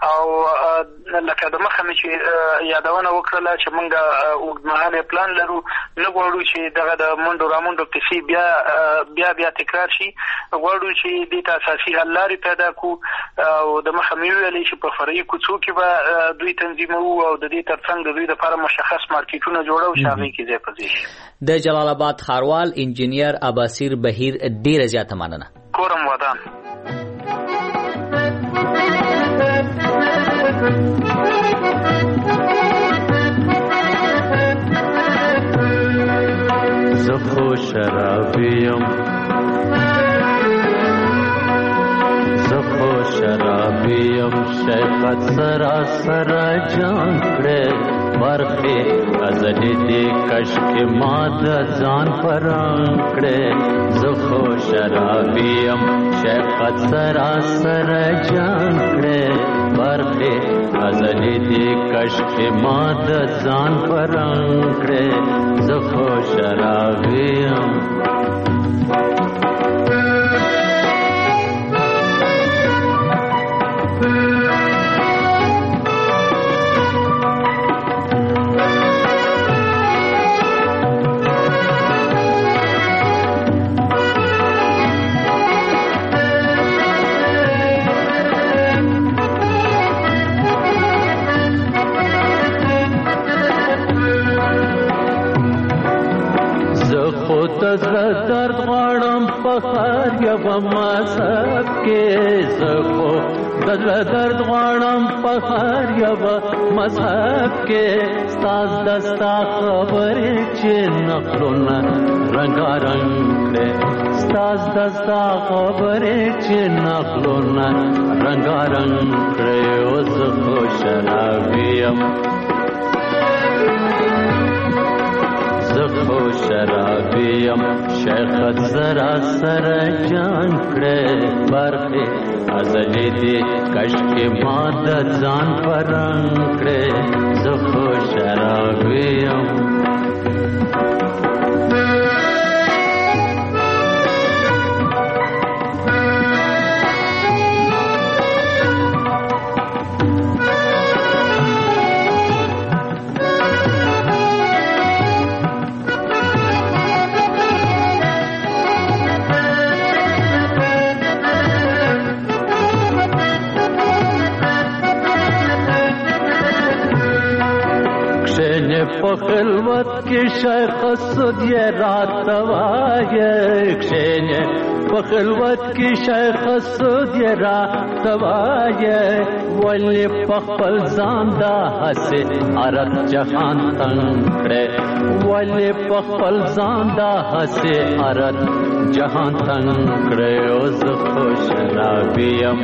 او لکه د مخه مې چې یادونه وکړله چې موږ اوږدمهالی پلان لرو، نه غواړو چې دغه د منډو رامنډو کیسې بیا تکرار شي. غواړو چې دې ته اساسي حل لارې پیدا کړو. او د مخه مې ویلې چې په فرعي کوڅو کې به دوی تنظیموو او د دې تر څنګ د دوی لپاره مشخص مارکیټونه جوړو چې هغې کې ځای په ځای شي. د جلال آباد ښاروال انجینیر عباسیر بهیر ډېره زیاته مننه. کورم ودان. زه خو شرابیم، زه خو شرابیم، شیخت سراسر جان کړې برخې ازلې دې کشکې ما د ځان پران کړې. زه خو شرابیم، شیخت سراسر جان کړې برخې ازلې دې کشکې ما د ځان پران کړې. زه خو شرابیم. زه درد غواړم په ښار یوه مذهب کې، زه خو د زړه درد غواړم په ښار یوه مذهب کې. ستا د ستا خبرې چې نقلونه رنګارنګ کړې، ستا د ستا خبرې چې نقلونه رنګارنګ کړې. او زه خو شرابي یم، زه خو شرابیم شیخت زرا سر جان کړه برخه ازلی دی کشکی ما د ځان پرنګ کړه زه خو شرابیم په خلوت کې شیخ سود یې راته وایه کښېنه په خلوت کې شیخ سود یې راته وایه ولې په خپل ځان دا هسې عرب جهان تنګ کړې ولې په خپل ځان دا هسې عرب جهان تنګ کړې او زه خو شرابي یم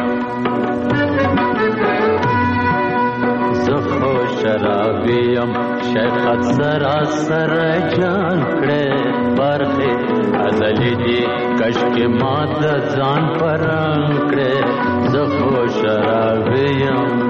زخو شرابیم شیخت سراسر جان کړه برخه ازلی دی کشک ما د ځان پرنګ کړه زخو شرابیم